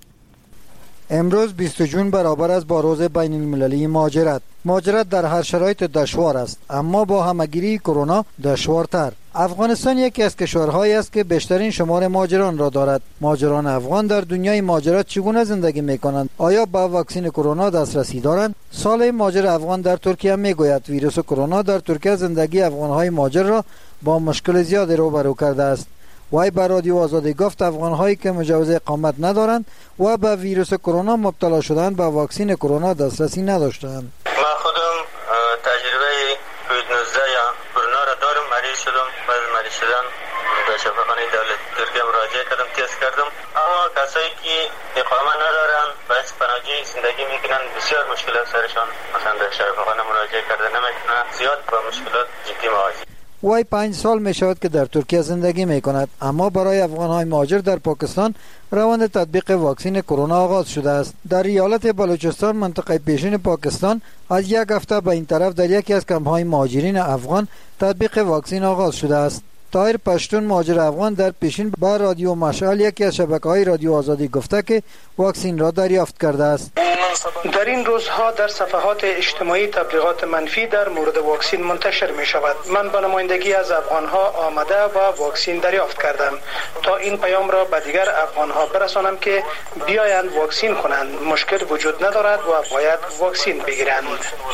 امروز بیست جون برابر است با روز بین المللی مهاجرت. مهاجرت در هر شرایط دشوار است، اما با همگیری کرونا دشوارتر. افغانستان یکی از کشورهایی است که بیشترین شمار مهاجران را دارد. مهاجران افغان در دنیای مهاجرت چگونه زندگی می‌کنند؟ آیا با واکسن کرونا دسترسی دارند؟ سال مهاجر افغان در ترکیه میگوید ویروس کرونا در ترکیه زندگی افغان‌های مهاجر را با مشکل زیادی روبرو کرده است. وای بر رادیو آزادی گفت افغان‌هایی که مجوز اقامت ندارند و به ویروس کرونا مبتلا شدند به واکسن کرونا دسترسی نداشتند. من خودم تجربه کووید نوزده یا کرونا را دارم، مریض شدم. بعد مریض شدن به شفاخانه دولتی ترکیه مراجعه کردم، تست کردم. اما کسایی که اقامت ندارند و پناهجویی زندگی میکنن بسیار مشکلات سرشان، مثلا در شفاخانه مراجعه کرده نمیتونن، زیاد با مشکلات جدی مواجه. وای پنج سال می شود که در ترکیه زندگی می کند، اما برای افغان‌های مهاجر در پاکستان روند تطبیق واکسن کرونا آغاز شده است. در ایالت بلوچستان منطقه پیشین پاکستان از یک هفته به این طرف در یکی از کمپ‌های مهاجرین افغان تطبیق واکسن آغاز شده است. طاهر پشتون مهاجر افغان در پیشین با رادیو مشعل یکی از شبکه‌های رادیو آزادی گفته که واکسن را دریافت کرده است. در این روزها در صفحات اجتماعی تبلیغات منفی در مورد واکسن منتشر می شود. من به نمایندگی از افغانها آمده و واکسن دریافت کردم تا این پیام را به دیگر افغانها برسانم که بیایند واکسن کنند. مشکل وجود ندارد و باید واکسن بگیرند.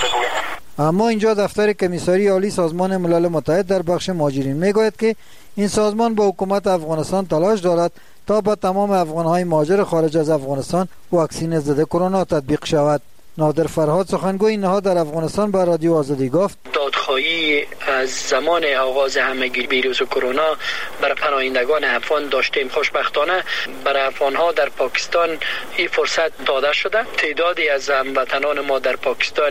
اما اینجا دفتر کمیساری عالی سازمان ملل متحد در بخش مهاجرین میگوید که این سازمان با حکومت افغانستان تلاش دارد تا با تمام افغانهای مهاجر خارج از افغانستان واکسن ضد کرونا تطبیق شود. نادر فرهاد سخنگوی نهاد در افغانستان با رادیو آزادی گفت دادخواهی از زمان آغاز همگیر ویروس کرونا برای پناهندگان افغان داشتیم. خوشبختانه برای افغانها در پاکستان این فرصت داده شده. تعدادی از هموطنان ما در پاکستان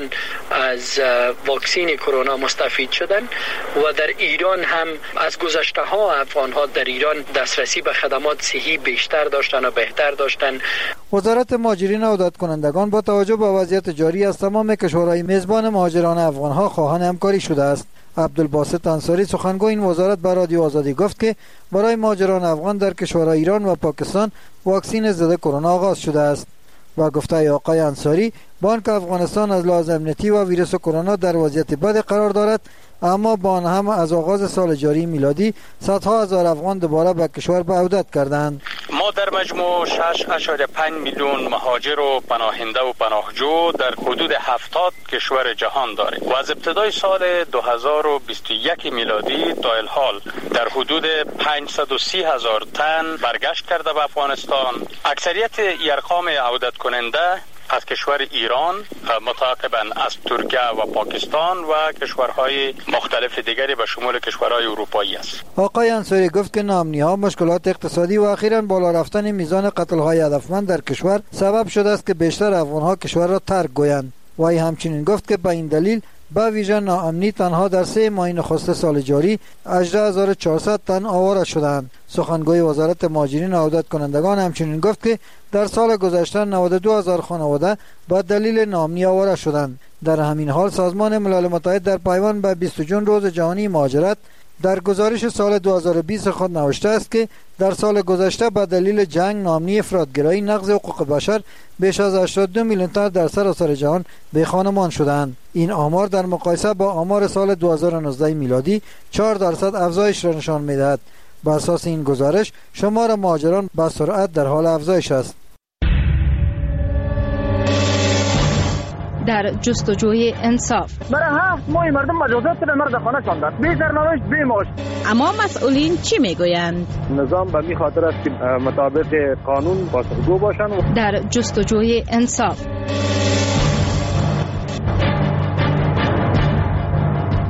از واکسن کرونا مستفید شدند و در ایران هم از گذشته ها افغانها در ایران دسترسی به خدمات صحی بیشتر داشتن و بهتر داشتن. وزارت مهاجرین و عودت کنندگان با توجه به وضعیت جاری از تمام کشورهای میزبان مهاجران افغانها خواهان همکاری شده است. عبدالباسط انصاری سخنگوی این وزارت به رادیو آزادی گفت که برای مهاجران افغان در کشورهای ایران و پاکستان واکسن ضد کرونا آغاز شده است. و گفته آقای انصاری بانک افغانستان از لحاظ امنیتی و ویروس کرونا در وضعیت بد قرار دارد، اما با آن هم از آغاز سال جاری میلادی صدها هزار افغان دوباره به کشور به عودت کردند. ما در مجموع شش ممیز پنج میلیون مهاجر و پناهنده و پناهجو در حدود هفتاد کشور جهان داریم و از ابتدای سال دو هزار و بیست و یک میلادی تا الحال در حدود پانصد و سی هزار تن برگشت کرده به افغانستان. اکثریت ارقام عودت کننده از کشور ایران، متعاقباً از ترکیه و پاکستان و کشورهای مختلف دیگری به شمول کشورهای اروپایی است. آقای انصاری گفت که ناامنی‌ها، مشکلات اقتصادی و اخیراً بالا رفتن میزان قتل‌های هدفمند در کشور سبب شده است که بیشتر افغان‌ها کشور را ترک گویند. وی همچنین گفت که به این دلیل با ویژه ناامنی تنها در سه ماه نخست سال جاری هجده هزار و چهارصد تن آواره شدند. سخنگوی وزارت مهاجرین و عودت کنندگان همچنین گفت که در سال گذشته نود و دو هزار خانواده با دلیل ناامنی آواره شدند. در همین حال سازمان ملل متحد در پیوند به بیست جون روز جهانی مهاجرت در گزارش سال دو هزار و بیست خود نوشته است که در سال گذشته به دلیل جنگ، ناامنی، افراطگرایی، نقض حقوق بشر بیش از هشتاد و دو میلیون تن در سراسر جهان بی خانمان شدند. این آمار در مقایسه با آمار سال دو هزار و نوزده میلادی چهار درصد افزایش را نشان می‌دهد. بر اساس این گزارش شمار مهاجران با سرعت در حال افزایش است. در جستجوی انصاف برای هفت ماه مردم مجازات را مرد خانه شاندند، بی سرنوشت بی معاش. اما مسئولین چی میگویند؟ نظام به می خاطر است که مطابق قانون پاسخگو باشند. در جستجوی انصاف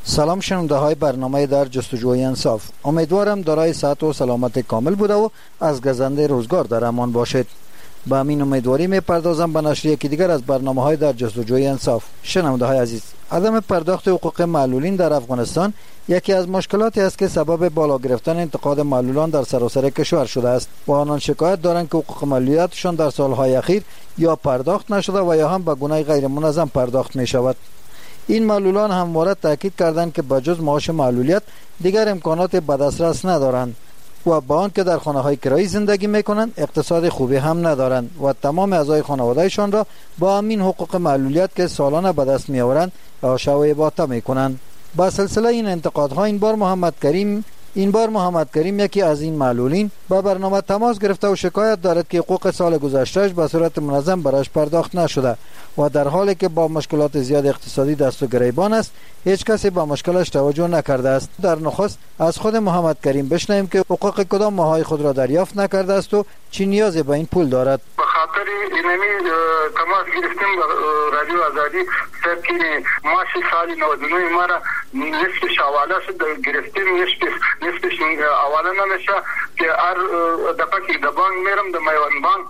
سلام شنونده های برنامه در جستجوی انصاف. امیدوارم دارای صحت و سلامت کامل بوده و از گزنده روزگار در امان باشید. با همین امیدواری می پردازم به نشر یکی دیگر از برنامه های در جستجوی انصاف. شنونده های عزیز، عدم پرداخت حقوق معلولین در افغانستان یکی از مشکلاتی است که سبب بالا گرفتن انتقاد معلولان در سراسر کشور شده است و آنان شکایت دارند که حقوق معلولیتشان در سالهای اخیر یا پرداخت نشده و یا هم به گونه غیر منظم پرداخت می شود. این معلولان همواره تاکید کردند که بجز معاش معلولیت دیگر امکانات به دسترس ندارند و با آنکه در خانه های کرایی زندگی میکنند اقتصاد خوبی هم ندارند و تمام اعضای خانوادهشان را با همین حقوق معلولیت که سالانه به دست میآورند عاشه و اباطه میکنند. با سلسله این انتقادها این بار محمد کریم این بار محمد کریم یکی از این معلولین با برنامه تماس گرفته و شکایت دارد که حقوق سال گذشتهش به صورت منظم برایش پرداخت نشده و در حالی که با مشکلات زیاد اقتصادی دست و گریبان است هیچ کسی با مشکلش توجه نکرده است. در نخست از خود محمد کریم بشنویم که حقوق کدام ماهای خود را دریافت نکرده است و چی نیازی به این پول دارد. به خاطر اینمی تماس گرفتیم رادیو آزادی سر که ماش سال نود و نه ما را نصفش حواله شد گرفتیم، نصفش نصفش حواله نمیشه که هر دفعه که در بانک میرم در میوان بانک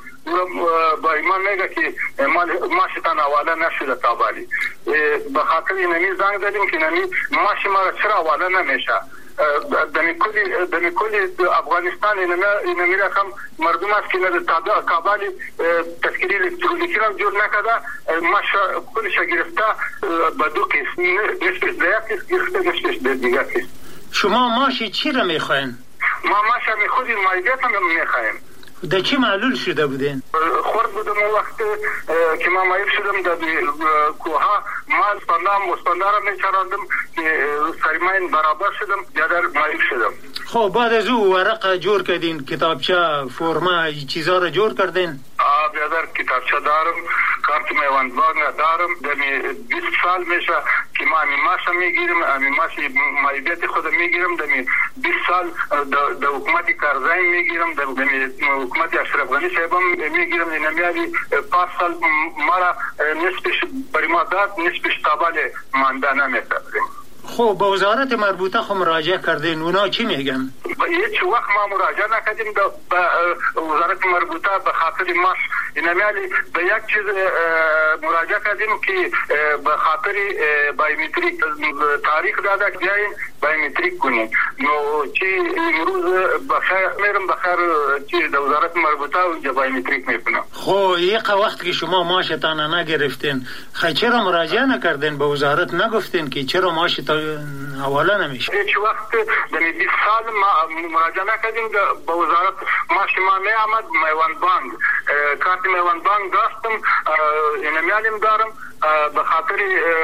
با ایمان میگه که ماشتان حواله نشده تابالی. به خاطر اینمی زنگ زدیم که نمی ماش ما را چرا حواله نمیشه. دمی کلی دمی کلی افغانستان اینمی رقم مردم است که نه تابع کابلی تشکیل الکترونیکی را جور نکرده ماش کلش گرفته به دو قسم، نصفش دیگر قسم گرفته نصفش دیگر قسم. شما ماشی چی را میخواین؟ ما ماش می خودی مایدیت هم میخوایم. در چی معلول شده بودین؟ خورد بودم اون وقت که ما مایب شدم در کوها ما اسپندام اسپندار را میچراندم که سریمین برابر شدم بیادر مایب شدم. خب بعد از او ورق جور کردین، کتابچه فرما چیزا را جور کردین؟ آه بیادر کتابچه دارم، کارت میوان باغ دارم. دمی بیست سال میشه که ما امی ماشا میگیرم، امی ماشی مایبیت خود میگیرم. دمی بیست سال در حکومتی کارزاین میگیرم، دمی حکومت اشرف غنی صاحبم میگیرم. نمیاری پاس سال مرا نصفش بری ما داد، نصفش تابال مانده نمیتابریم. خب با وزارت مربوطه خو مراجعه کردین، اونا چی میگن؟ هیچ وقت ما مراجعه نکردیم به وزارت مربوطه به خاطر ماش. نمیاری به یک چیز مراجعه کردیم که به خاطر بایومتریک تاریخ داده که بیاییم بایومتریک کنیم. نو چی امروز بخیر میرم بخیر چی در وزارت مربوطه و بایومتریک میکنم. خب یک وقت که شما ماشتان نگرفتین خیلی چرا مراجعه نکردین به وزارت؟ نگفتین که چرا ماشتان حواله نمیشه؟ هیچ وقت یعنی بیست سال ما مراجعه نکردیم به وزارت. ماش ما می آمد میوان بانک، کارت میوان بانک داشتم، نمیالیم دارم. به خاطر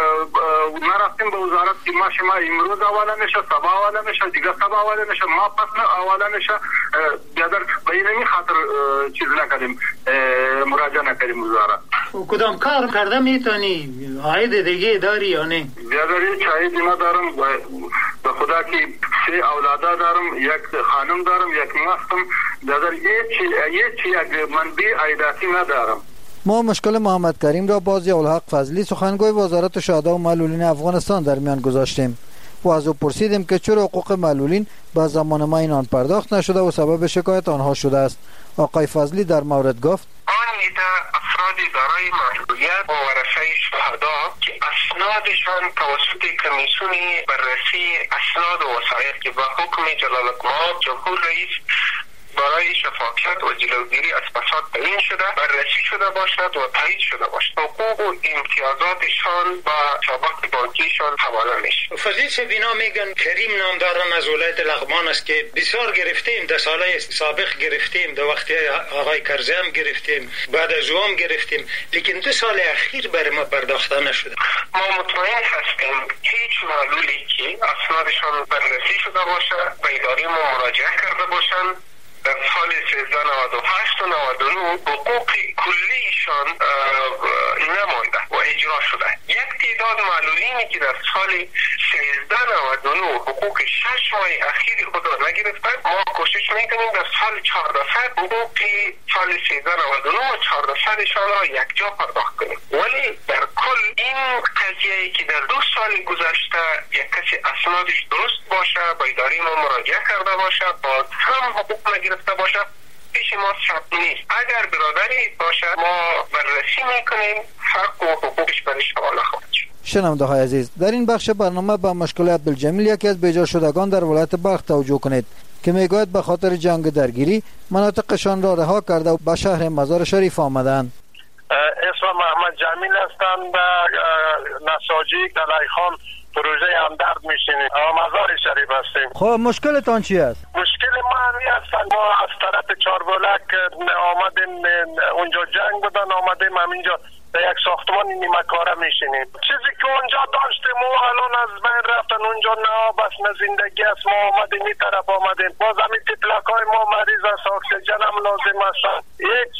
نرفتیم به وزارت که ماش ما امروز حواله میشه، سبا حواله میشه، دیگه سبا حواله میشه، ما پس حواله میشه. بیادر به اینمی خاطر چیز نکردیم، مراجعه نکردیم وزارت. کدام کار کرده میتونی؟ عاید دیگه داری یا نه؟ بیادر هیچ عایدی ندارم. به خدا که سه اولاده دارم، یک خانم دارم، یک مستم. بیادر هیچ هیچ یک منبع عایداتی ندارم. ما مشکل محمد کریم را با ضیاءالحق فضلی سخنگوی وزارت شهدا و معلولین افغانستان در میان گذاشتیم و از او پرسیدیم که چرا حقوق معلولین به زمان ما اینان پرداخت نشده و سبب شکایت آنها شده است. آقای فضلی در مورد گفت: آن ایده افراد دارای معلولیت و ورثه شهدا که اسنادشان توسط کمیسیون بررسی اسناد و وثایق که به حکم جلال المآب جمهور رئیس برای شفافیت و جلوگیری از فساد تعیین شده بررسی شده باشد و تایید شده باشد. حقوق و امتیازاتشان با سابق بانکیشان حواله میشه. فضیل سبینا میگن کریم نامداران از ولایت لغمان است که بسیار گرفتیم، در سالهای سابق گرفتیم، در وقتی آقای کرزی هم گرفتیم، بعد از او هم گرفتیم، لیکن دو سال اخیر برای ما پرداخته نشده. ما مطمئن هستیم هیچ معلولی که اسنادشان بررسی شده باشد به اداره ما مراجعه کرده باشند در سال سیزده نود و هشت و نود و نه حقوق کلیشان نمانده و اجرا شده. یک تعداد تعداد معلولینی که در سال سیزده نود و نه حقوق شش ماه اخیر خود را نگرفتند، ما کوشش میکنیم در سال چهارده صد حقوق سال سیزده نود و نه و چهارده صدشان را یک جا پرداخت کنیم. ولی در کل این قضیه که در دو سال گذشته یک کسی اسنادش درست باشه، با اداره ما مراجعه کرده باشه، باز هم حقوق نگرفته باشه، پیش ما ثبت نیست. اگر برادری باشه ما بررسی میکنیم، حق و حقوقش برش حواله خواهد شد. شنونده های عزیز، در این بخش برنامه به مشکل عبدالجمیل، یکی از بیجا شدگان در ولایت بلخ توجه کنید که میگوید به خاطر جنگ درگیری مناطقشان را رها کرده و به شهر مزار شریف آمدند. اسم محمد جمیل هستم، در نساجی دلایخان پروژه همدرد میشینیم، مزار شریف هستیم. خب مشکلتان چی است؟ مشکل ما همی هستن، ما از طرف چاربولک آمدیم، اونجا جنگ بودن، آمدیم همینجا در یک ساختمان نیمه کاره میشینیم. چیزی که اونجا داشتیم و الان از بین رفتن، اونجا نه آب است نه زندگی است. ما آمدیم این طرف آمدیم، باز همین تپلک های ما مریض است، اکسیژن هم لازم است. هیچ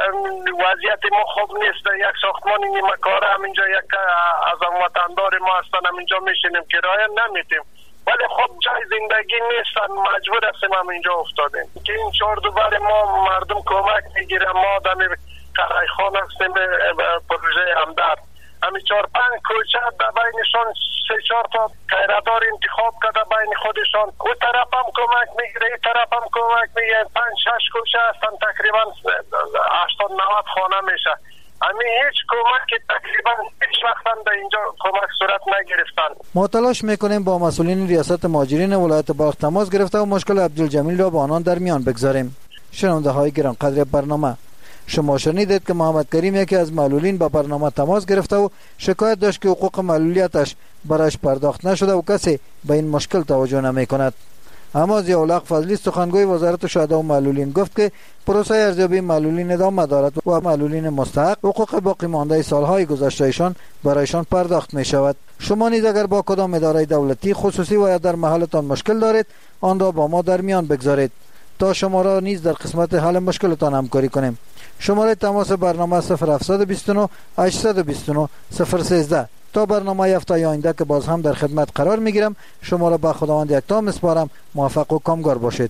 وضعیت ما خوب نیست. یک ساختمان نیمه کاره همینجا یک از وطندار ما هستن، همینجا میشینیم، کرایه نمیدیم. ولی خب جای زندگی نیستن، مجبور هستیم همینجا افتادیم که این چهار دوبار ما مردم کمک میگیرن. ما دمی قرایخان هستیم به پروژه همدرد، همین چهار پنج کوچه در بینشان سه چهار تا خیراتار انتخاب کرده بین خودشان، او طرف هم کمک میگیره این طرف هم کمک میگیره. پنج شش کوچه هستن، تقریبا هشتاد نود خانه میشه. همین هیچ کمک تقریبا هیچ وقت هم در اینجا کمک صورت نگرفتن. ما تلاش میکنیم با مسئولین ریاست مهاجرین ولایت بلخ تماس گرفته و مشکل عبدالجمیل را با آنان در میان بگذاریم. شنونده های گرانقدر برنامه، شما شنیدید که محمد کریم یکی از معلولین با برنامه تماس گرفته و شکایت داشت که حقوق معلولیتش برایش پرداخت نشده و کسی به این مشکل توجه نمی کند. اما ضیاءالحق فضلی سخنگوی وزارت شهدا و معلولین گفت که پروسه ارزیابی معلولین ادامه دارد و معلولین مستحق حقوق باقی مانده سالهای گذشتهشان برایشان پرداخت می شود. شما نیز اگر با کدام اداره دولتی خصوصی و یا در محلتان مشکل دارید، آن را با ما در میان بگذارید تا شما را نیز در قسمت حل مشکلتان همکاری کنیم. شماره تماس برنامه صفر هفتصد و بیست و نه هشتصد و بیست و نه صفر سیزده. تا برنامه هفته آینده که باز هم در خدمت قرار میگیرم، شما را به خداوند یکتا میسپارم. موفق و کامگار باشید.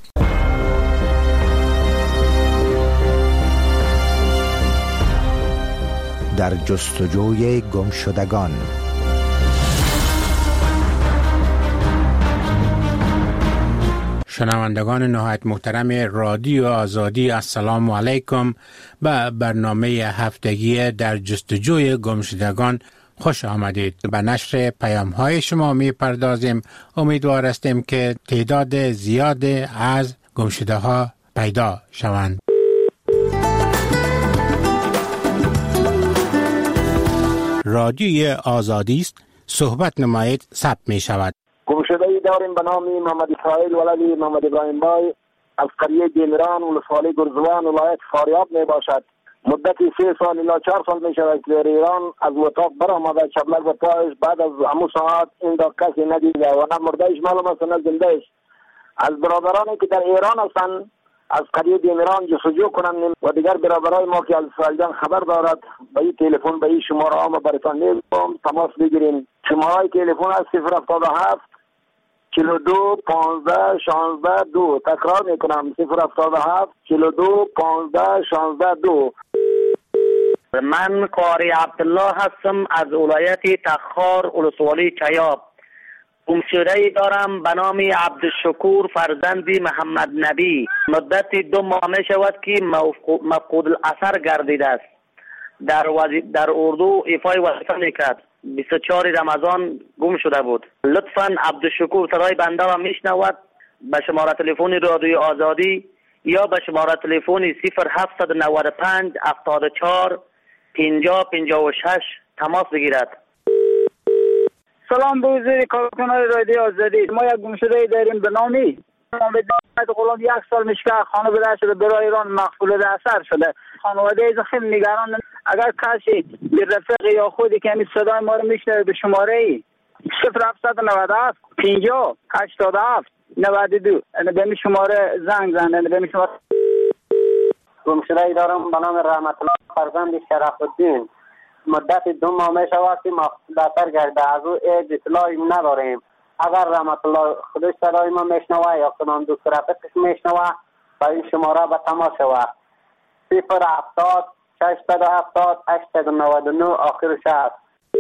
در جستجوی گمشدگان. شنوندگان نهایت محترم رادیو آزادی، السلام علیکم. به برنامه هفتگی در جستجوی گمشدگان خوش آمدید. به نشر پیام های شما می پردازیم. امیدوار هستیم که تعداد زیاد از گمشده ها پیدا شوند. رادیوی آزادی است، صحبت نمایید ثبت می شود. گمشده‌ای داریم به نام محمد اسرائیل ولدی محمد ابراهیم بای از قریه گیمران ولسوالی گرزوان ولایت فاریاب می باشد. مدتی سه سال الی چهار سال می شود که در ایران از اتاق برآمده، چبلک به پایش بعد از همون ساعت این را کسی ندیده و نه مردهش معلوم است نه زندهش. از برادرانی که در ایران هستند از قریه گیمران جستجو کنند و دیگر برادرای ما که از اسرائیل خبر دارد به این تلفن به این شماره ها ما براتان میگم تماس بگیریم. شماره تلفن است صفر هفتاد و هفت چهل و دو پانزده شانزده دو. تکرار میکنم صفر هفتاد و هفت چهل و دو پانزده شانزده دو. من قاری عبدالله هستم از ولایت تخار ولسوالی چیاب. گمشده‌ای دارم به نام عبدالشکور فرزندی محمد نبی. مدت دو ماه می شود که مفقود الاثر گردیده است. در وزی... در اردو ایفای وظیفه میکرد. بیست و چهار رمضان گم شده بود. لطفاً عبدالشکور صدای بنده را میشنود، به شماره تلفن رادیو آزادی یا به شماره تلفن صفر هفتصد و نود و پنج هفتاد و چهار پنجاه پنجاه و شش تماس بگیرد. سلام به حضور کارکنان رادیو آزادی. ما یک گمشده داریم به نامی محمد غلام. یک سال میشه که خانواده شده برای ایران مقبول اثر شده. خانواده از خیلی نگران. اگر کسی به رفیق یا خودی که همین صدای ما رو میشنوه به شماره ای صفر هفتصد و نود و هفت پنجاه هشتاد و هفت نود و دو به این شماره زنگ زنه. به این شماره گمشده ای دارم به نام رحمت الله فرزند شرف الدین. مدت دو ماه می شود که مفقود اثر گشته. از او هیچ اطلاعی نداریم. اگر رحمت الله خودش صدای ما میشنوه یا کدام دکتر رفیقش میشنوه با این شماره به تماس شود. صفر هفتاد ششصد و هفتاد هشتصد و نود و نه آخر شصت.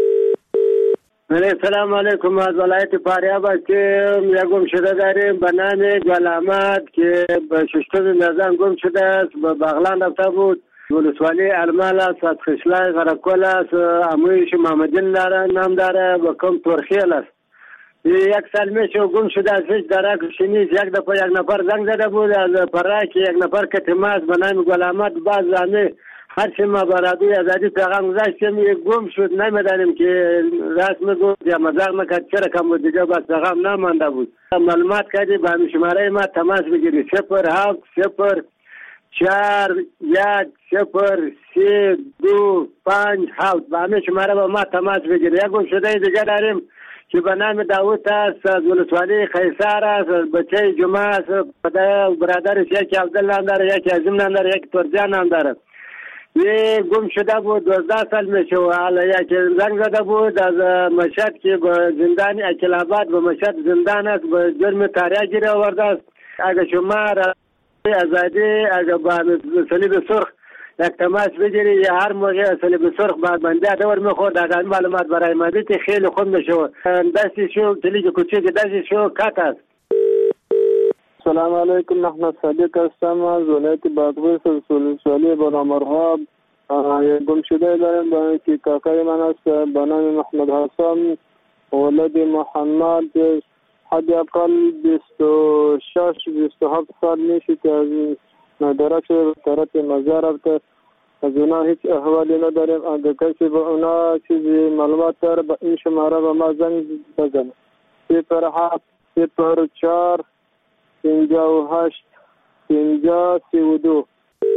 سلام علیکم. از ولایت فاریاب هستیم. یک گم شده داریم به نام گل احمد که به ششتم نظام گم شده است. به بغلان رفته بود. ولسوالی ارمال است. از خشلای غرقل است. امویش محمدین داره نام داره. به کم ترخیل است. یک سال میشه گم شده است. هیچ درک شنیست. یک دفعه یک نفر زنگ زده بود از پراک یک نفر کتماس به نام گل احمد. باز زمین هرچی ما برادوی ازادی پیغام گذاشتیم یک گم شد. نمیدانیم که راست میگفت یا مزاق میکرد چرا کم بود دیگه بس پیغام نمانده بود. معلومات کردی به همین شماره ما تماس بگیری صفر هفت صفر چهار یک صفر سه دو پنج هفت به همین شماره با ما تماس بگیری. یک گم شده دیگه داریم که به نام داوود است از ولسوالی خیسار است. بچه جمعه است. برادرش یکی عبدالله هم داره یکی عظیم هم داره یکی ترجان هم داره. یه گم شده بود دوازده سال میشه و حالا یک زنگ زده بود از مشهد که به زندان اکلاباد به مشهد زندان است به جرم تاریخ گیره آورده است. اگه شما ازادی اگه با صلیب سرخ یک تماس بگیری یا هر موقع صلیب سرخ بعد بنده دور میخورد اگر معلومات برای ما بیتی خیلی خوب میشه. دستی شو کلیک کوچیک دستی شو کات است. سلام علیکم. محمد صادق هستم از ولایت بادغیس از ولسوالی بنامرغاب. گم شده داریم با که کاکای من است به نام محمد حسن ولد محمد حد اقل بیست و شش بیست و هفت سال میشه که از مدرک طرف مزار رفته. از اونا هیچ احوالی نداریم. اگر کسی به اونا چیزی معلومات داره به این شماره به ما زنگ بزنه. صفر هفت صفر چهار پنجاه و هشت پنجاه سی و دو.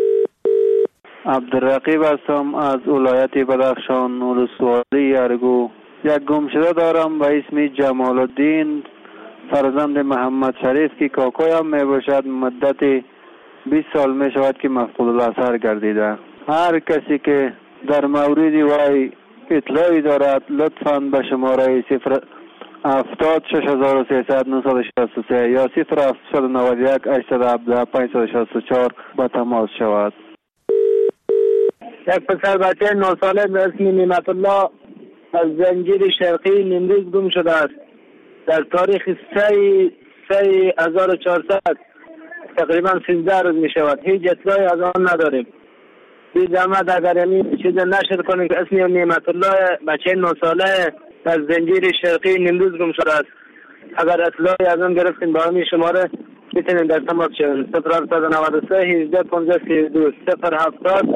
عبدالرقیب هستم از ولایت بدخشان ولسوالی ارگو. یک گم شده دارم به اسم جمال الدین فرزند محمد شریف که کاکایم می باشد. مدت بیست سال می شود که مفقود الاثر گردیده. هر کسی که در مورد وی اطلاعی دارد لطفاً به شماره صفر هفتاد شش هزار و سیصد نهصد و شصت و سه یا صفر هفتصد و نود و یک هشتصد و هفده پانصد و شصت و چهار با تماس شود. یک پسر بچه نه ساله به اسم نعمت الله از زنجیر شرقی نیمروز گم شده است. در تاریخ سه سه هزار و چهارصد تقریبا سیزده روز می شود. هیچ اطلاعی از آن نداریم. بی زحمت اگر این چیز نشر کنید که اسم نعمت الله بچه نه ساله از زنجیر شرقی نیمروز گم شده است. اگر اطلاعی از آن گرفتیم با همین شماره میتونیم در تماس شویم. صفر هفتصد و نود و سه هجده پانزده سی و دو صفر هفتاد.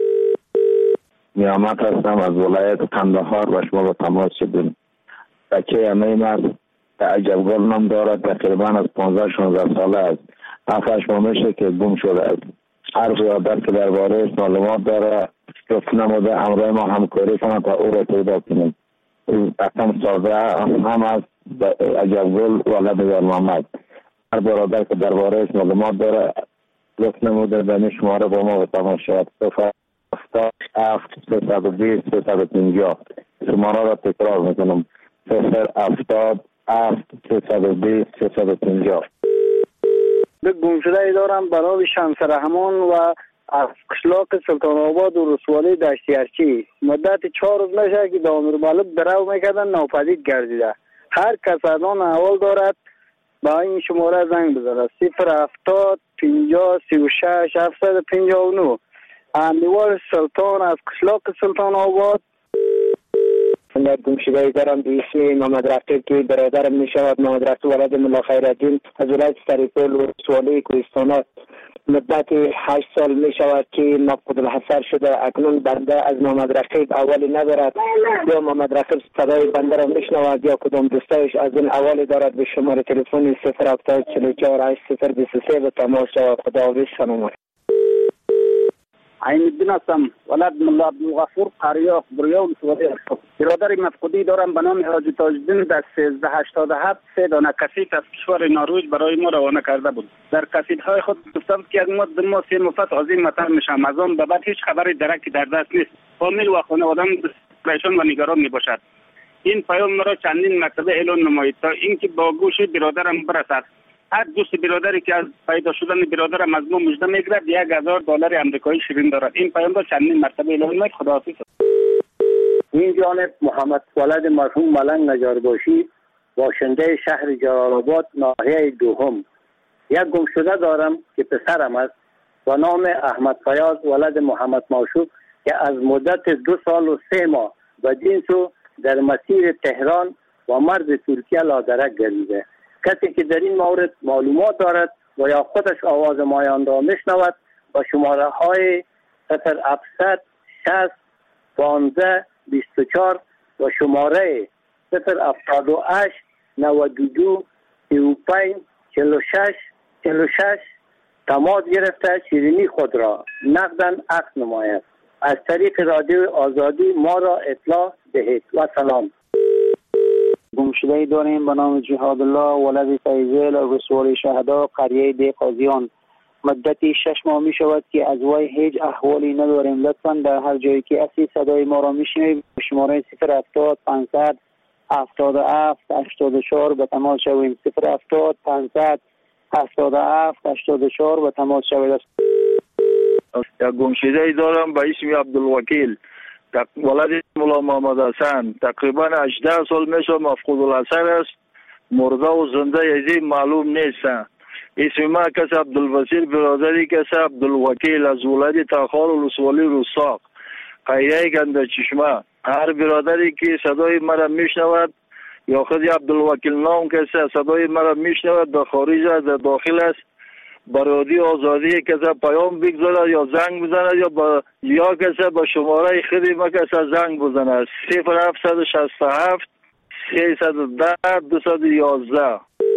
نیامت هستم از ولایت قندهار و شما با تماس شدیم. بچه امیم است که عجبگل نام دارد. تقریبا از پانزده شانزده ساله است. هفتش ماه میشه که گم شده است. هر برادر که درباره معلومات داره لطف نموده همراه ما همکاری کنند تا او را پیدا کنیم. اصلا ساده هم از عجبگل ولد در محمد. هر برادر که درباره معلومات داره لطف نموده به این شماره با ما به تماس شود. صفر هفتاد هفت سیصد و بیست سیصد و پنجاه. شماره را تکرار میکنم. صفر هفتاد هفت سیصد و بیست سیصد و پنجاه. به گم شده ای دارم برای شمس رحمان و از قشلاق سلطان آباد و رسوالی دشتیارچی. مدت چهار روز میشه که دامیر مالک درو میکردن ناپدید گردیده. هر کس از آن احوال دارد با این شماره زنگ بزنه. صفر هفتاد پنجاه سی و شش هفتصد و پنجاه و نه. امیوال سلطان از قشلاق سلطان آباد. من گم شده دارم به اسم محمد رفیق که برادرم می شود. محمد رفیق ولد ملا خیرالدین از ولایت سریپول و رسوالی کوهستان. مدت هشت سال می شود که مفقود الاثر شده. اکنون بنده از محمد رفیق اولی ندارد. یا محمد رفیق صدای بنده را می شنود یا کدام دوستایش از این اولی دارد. به شماره تلفن صفر هفتاد چهل و چهار هشت صفر بیست و سه به تماس شود. خداحافظ. سلام. عین الدین هستم، ولد ملا عبدالغفور قریه بریا ولسوالی هستم. برادر مفقودی دارم به نام حاجی تاج‌الدین در سیزده هشتاد و هفت سه دانه کسیت از کشور نروژ برای ما روانه کرده بود. در کسیدهای خود گفتم که از ما ما سه مفت عظیم مطر میشم، از آن به بعد هیچ خبری درکی در دست نیست. فامیل و خانواده‌ام پریشان و نگران میباشد. این پیام مرا چندین مرتبه اعلان نمایید تا اینکه با گوش برادرم برسد. هر دوست برادری که از پیدا شدن برادرم از ما مژده میگیرد یک هزار دلار آمریکایی شیرین دارد. این پیام را چندین مرتبه اعلان نمایید. خداحافظ. این جانب محمد ولد مرحوم ملنگ نجارباشی، باشنده شهر جلال آباد ناحیه دوم. یک گمشده دارم که پسرم است با نام احمد فیاض ولد محمد موشود که از مدت دو سال و سه ماه و جنسو در مسیر تهران و مرز ترکیه لادرک گردیده. کسی که در این مورد معلومات دارد و یا خودش آواز مایان را میشنود با شماره های صفر هفتصد شصت پانزده بیست و چهار و شماره صفر هفتاد و هشت نود و دو سی و پنج چهل و شش چهل و شش تماس گرفته شیرینی خود را نقداً عکس نماید. از طریق رادیو آزادی ما را اطلاع دهید و سلام. گمشده داریم به نام جهاد الله ولد فیضل رسول شهدا قریه دی قاضیان. مدتی شش ماه می شود که از وی هیچ احوالی نداریم. لطفاً در هر جایی که اسی صدای ما را می شنوید شماره صفر هفتاد پانصد هفتاد و هفت هشتاد و چهار به تماس شویم. صفر هفتاد پانصد هفتاد و هفت هشتاد و چهار به تماس شوید. یک گمشده دارم به اسم عبدالوکیل ولد مولا محمد حسن. تقریبا هجده سال میشه مفقود الاثر است. مرده و زنده از این معلوم نیست. اسم ما کس عبدالبصیر برادری کس عبدالوکیل از ولد تخار ولسوالی رستاق قریه گنده چشمه. هر برادری که صدای مرا میشنود یا خود عبدالوکیل نام کسی صدای مرا میشنود در خارج است در داخل است برادی آزادی کسی پیام بگذارد یا زنگ بزند یا با یا کسی با شماره خودی ما کسی زنگ بزند. صفر هفتصد شصت و هفت سیصد و ده دویست و یازده.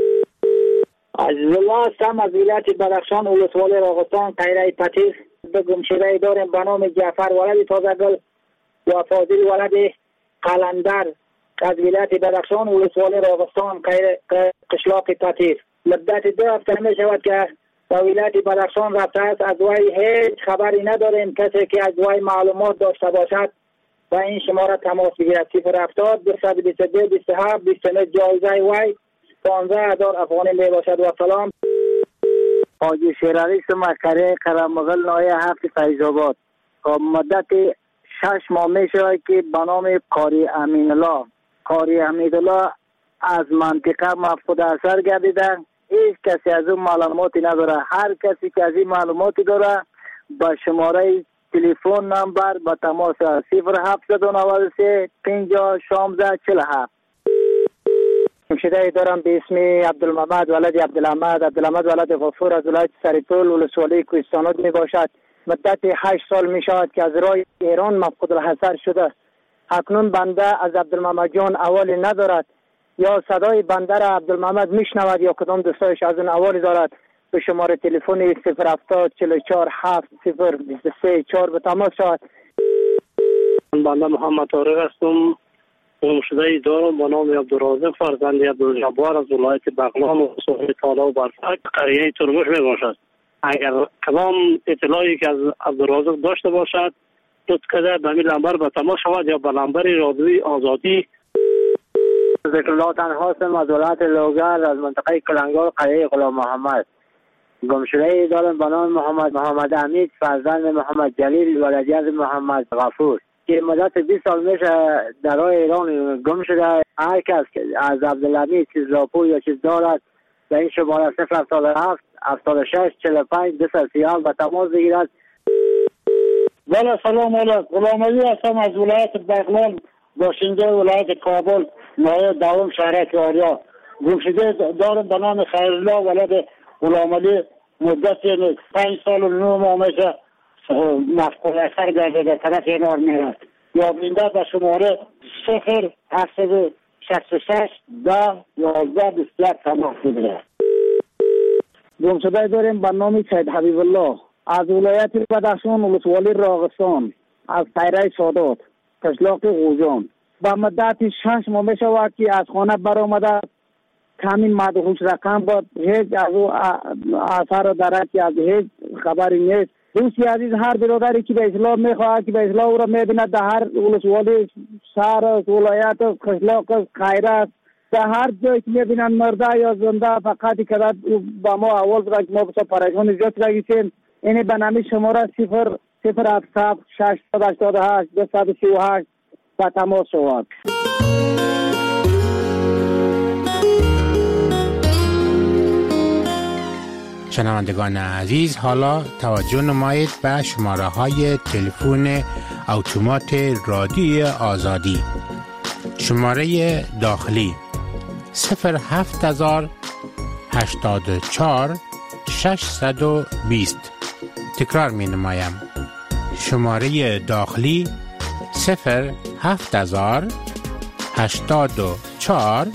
عزیز الله هستم از ولایت بدخشان ولسوالی راغستان قریه پتیس. به گمشده داریم به نام جعفر ولد تازهگل و فاضل ولد قلندر از ولایت بدخشان ولسوالی راغستان قشلاق پتیس. مدت دو هفته می شود که به ولایت بدخشان رفته است. از وی هیچ خبری نداریم. کسی که از وی معلومات داشته باشد و این شماره تماس بگیرد. صفر هفتاد دویست و بیست و دو بیست و هفت بیست و نه. جایزه وی پانزده هزار افغانی می باشد. و سلام. حاجی شیرعلی مکره قرمغل ناحیه هفت فیض آباد. مدت شش ماه می شود که به نام قاری امین الله قاری امین الله از منطقه مفقود اثر گردیده. هیچ کسی از اون معلوماتی نداره. هر کسی که از این معلوماتی داره با شماره تلفن نمبر با تماس صفر هفتصد و نود و سه پنجاه شانزده چهل و هفت. گمشده دارم به اسم عبدالمحمد ولد عبدالحمد عبدالحمد ولد غفور از ولایت سریطول ولسوالی کوهستانات می باشد. مدت هشت سال می شود که از راه ایران مفقود الحصر شده. اکنون بنده از عبدالمحمد جان اوالی ندارد. یا صدای بنده را عبدالمحمد میشنود یا کدام دوستایش از اون اوالی دارد. به شماره تلفن صفر هفتاد چهل و چهار هفت صفر بیست و سه چهار به تماس شود. بنده محمد طارق هستم. گمشده دارم به نام عبدالرازق فرزند عبدالجبار از ولایت بغلان و ولسوالی تالا و برفک قریه ترمش می باشد. اگر کدام اطلاعی که از عبدالرازق داشته باشد لطف کرده به این نمبر به تماس شود یا به نمبر رادیوی آزادی. ذکر الله تنها هستم از ولایت لوگر از منطقه کلنگار قریه غلام محمد. گمشده دارم به نام محمد محمد حمید فرزند محمد جلیل ولدی از محمد غفور که مدت بیست سال میشه در راه ایران گم شده. هر کس از عبدالحمید چیز راپور یا چیز دارد به این شماره صفر هفتاد و هفت هفتاد و شش چهل و پنج دویست و سی و هفت و تماس بگیرد. بله سلام علیکم. غلام علی هستم از ولایت بغلان باشنده ولایت کابل ناحیه دوم شهر کاریا. گمشده دارم به نام خیرالله ولد غلام علی مدت پنج سال و نه ماه میشه مفقود اثر گردیده طرف اینار میرد. یا بینده به شماره صفر هفتصد شصت و شش ده یازده بیست و یک تماس بگیرد. گمشده داریم به نام سید حبیب الله از ولایت بدخشان ولسوالی راغستان، از خیره سادات، قشلاق غوجان با مدت شش ماه می شود که از خانه برآمده کمی مدهوش رقم بود. هیچ از او اثر دارد که از هیچ خبری نیست. دوستی عزیز، هر برادری که به اسلام میخواهد که به اسلام او را میبیند در هر ولسوالی شهر ولایت قشلاق خیره در هر جایی که میبینن مرده یا زنده فقط که با ما اول برای ما بسا پریشان زیاد رگیسیم. اینه به نامی شماره صفر صفر هفت هفت شش هشتاد و هشت دو صد و سی و هشت با تماس شود. شنوندگان عزیز، حالا توجه نمایید به شماره های تلفن اتومات رادیو آزادی. شماره داخلی صفر هفت هزار هشتاد و چهار ششصد و بیست. تکرار می نمایم. شماره داخلی صفر هفت هزار هشتاد و چهار